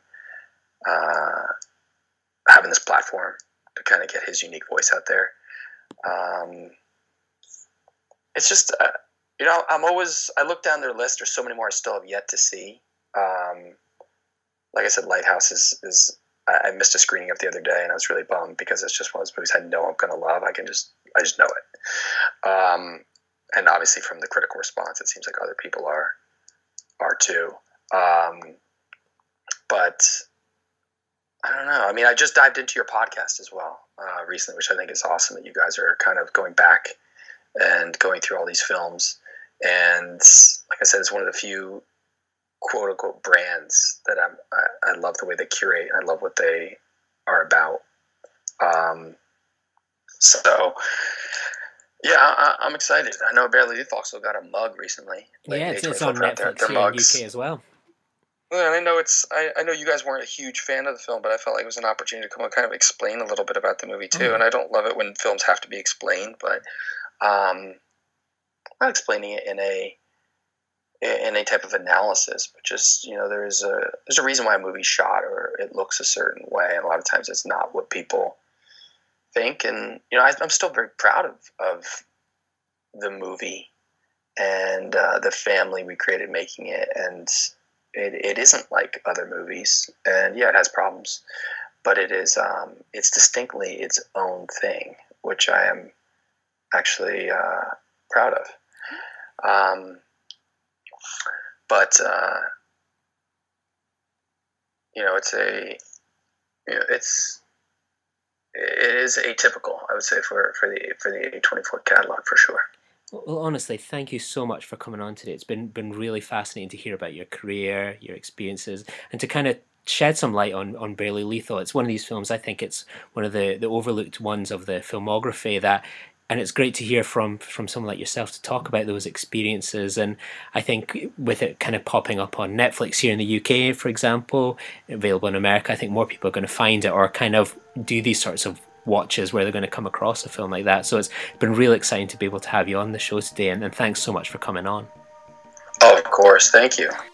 having this platform to kind of get his unique voice out there. It's just I look down their list. There's so many more I still have yet to see. Like I said, Lighthouse is I missed a screening of the other day, and I was really bummed because it's just one of those movies I know I'm going to love. I just know it. And obviously from the critical response, it seems like other people are too. But I don't know. I mean, I just dived into your podcast as well recently, which I think is awesome that you guys are kind of going back and going through all these films. And like I said, it's one of the few quote unquote brands that I love the way they curate. I love what they are about. So yeah, I'm excited. I know Barely Lethal also got a mug recently. Yeah, it's on Netflix here in UK as well. Well, I know you guys weren't a huge fan of the film, but I felt like it was an opportunity to come and kind of explain a little bit about the movie too. Mm-hmm. And I don't love it when films have to be explained, but not explaining it in a type of analysis, but just there's a reason why a movie's shot or it looks a certain way, and a lot of times it's not what people think. And I'm still very proud of the movie and the family we created making it, and it isn't like other movies, and yeah, it has problems, but it's distinctly its own thing, which I am actually proud of. But it is atypical, I would say, for the A24 catalog for sure. Well, honestly, thank you so much for coming on today. It's been really fascinating to hear about your career, your experiences, and to kind of shed some light on Barely Lethal. It's one of these films, I think it's one of the overlooked ones of the filmography that, and it's great to hear from someone like yourself to talk about those experiences. And I think with it kind of popping up on Netflix here in the UK, for example, available in America, I think more people are going to find it or kind of do these sorts of watches where they're going to come across a film like that. So it's been really exciting to be able to have you on the show today, and thanks so much for coming on. Oh, of course. Thank you.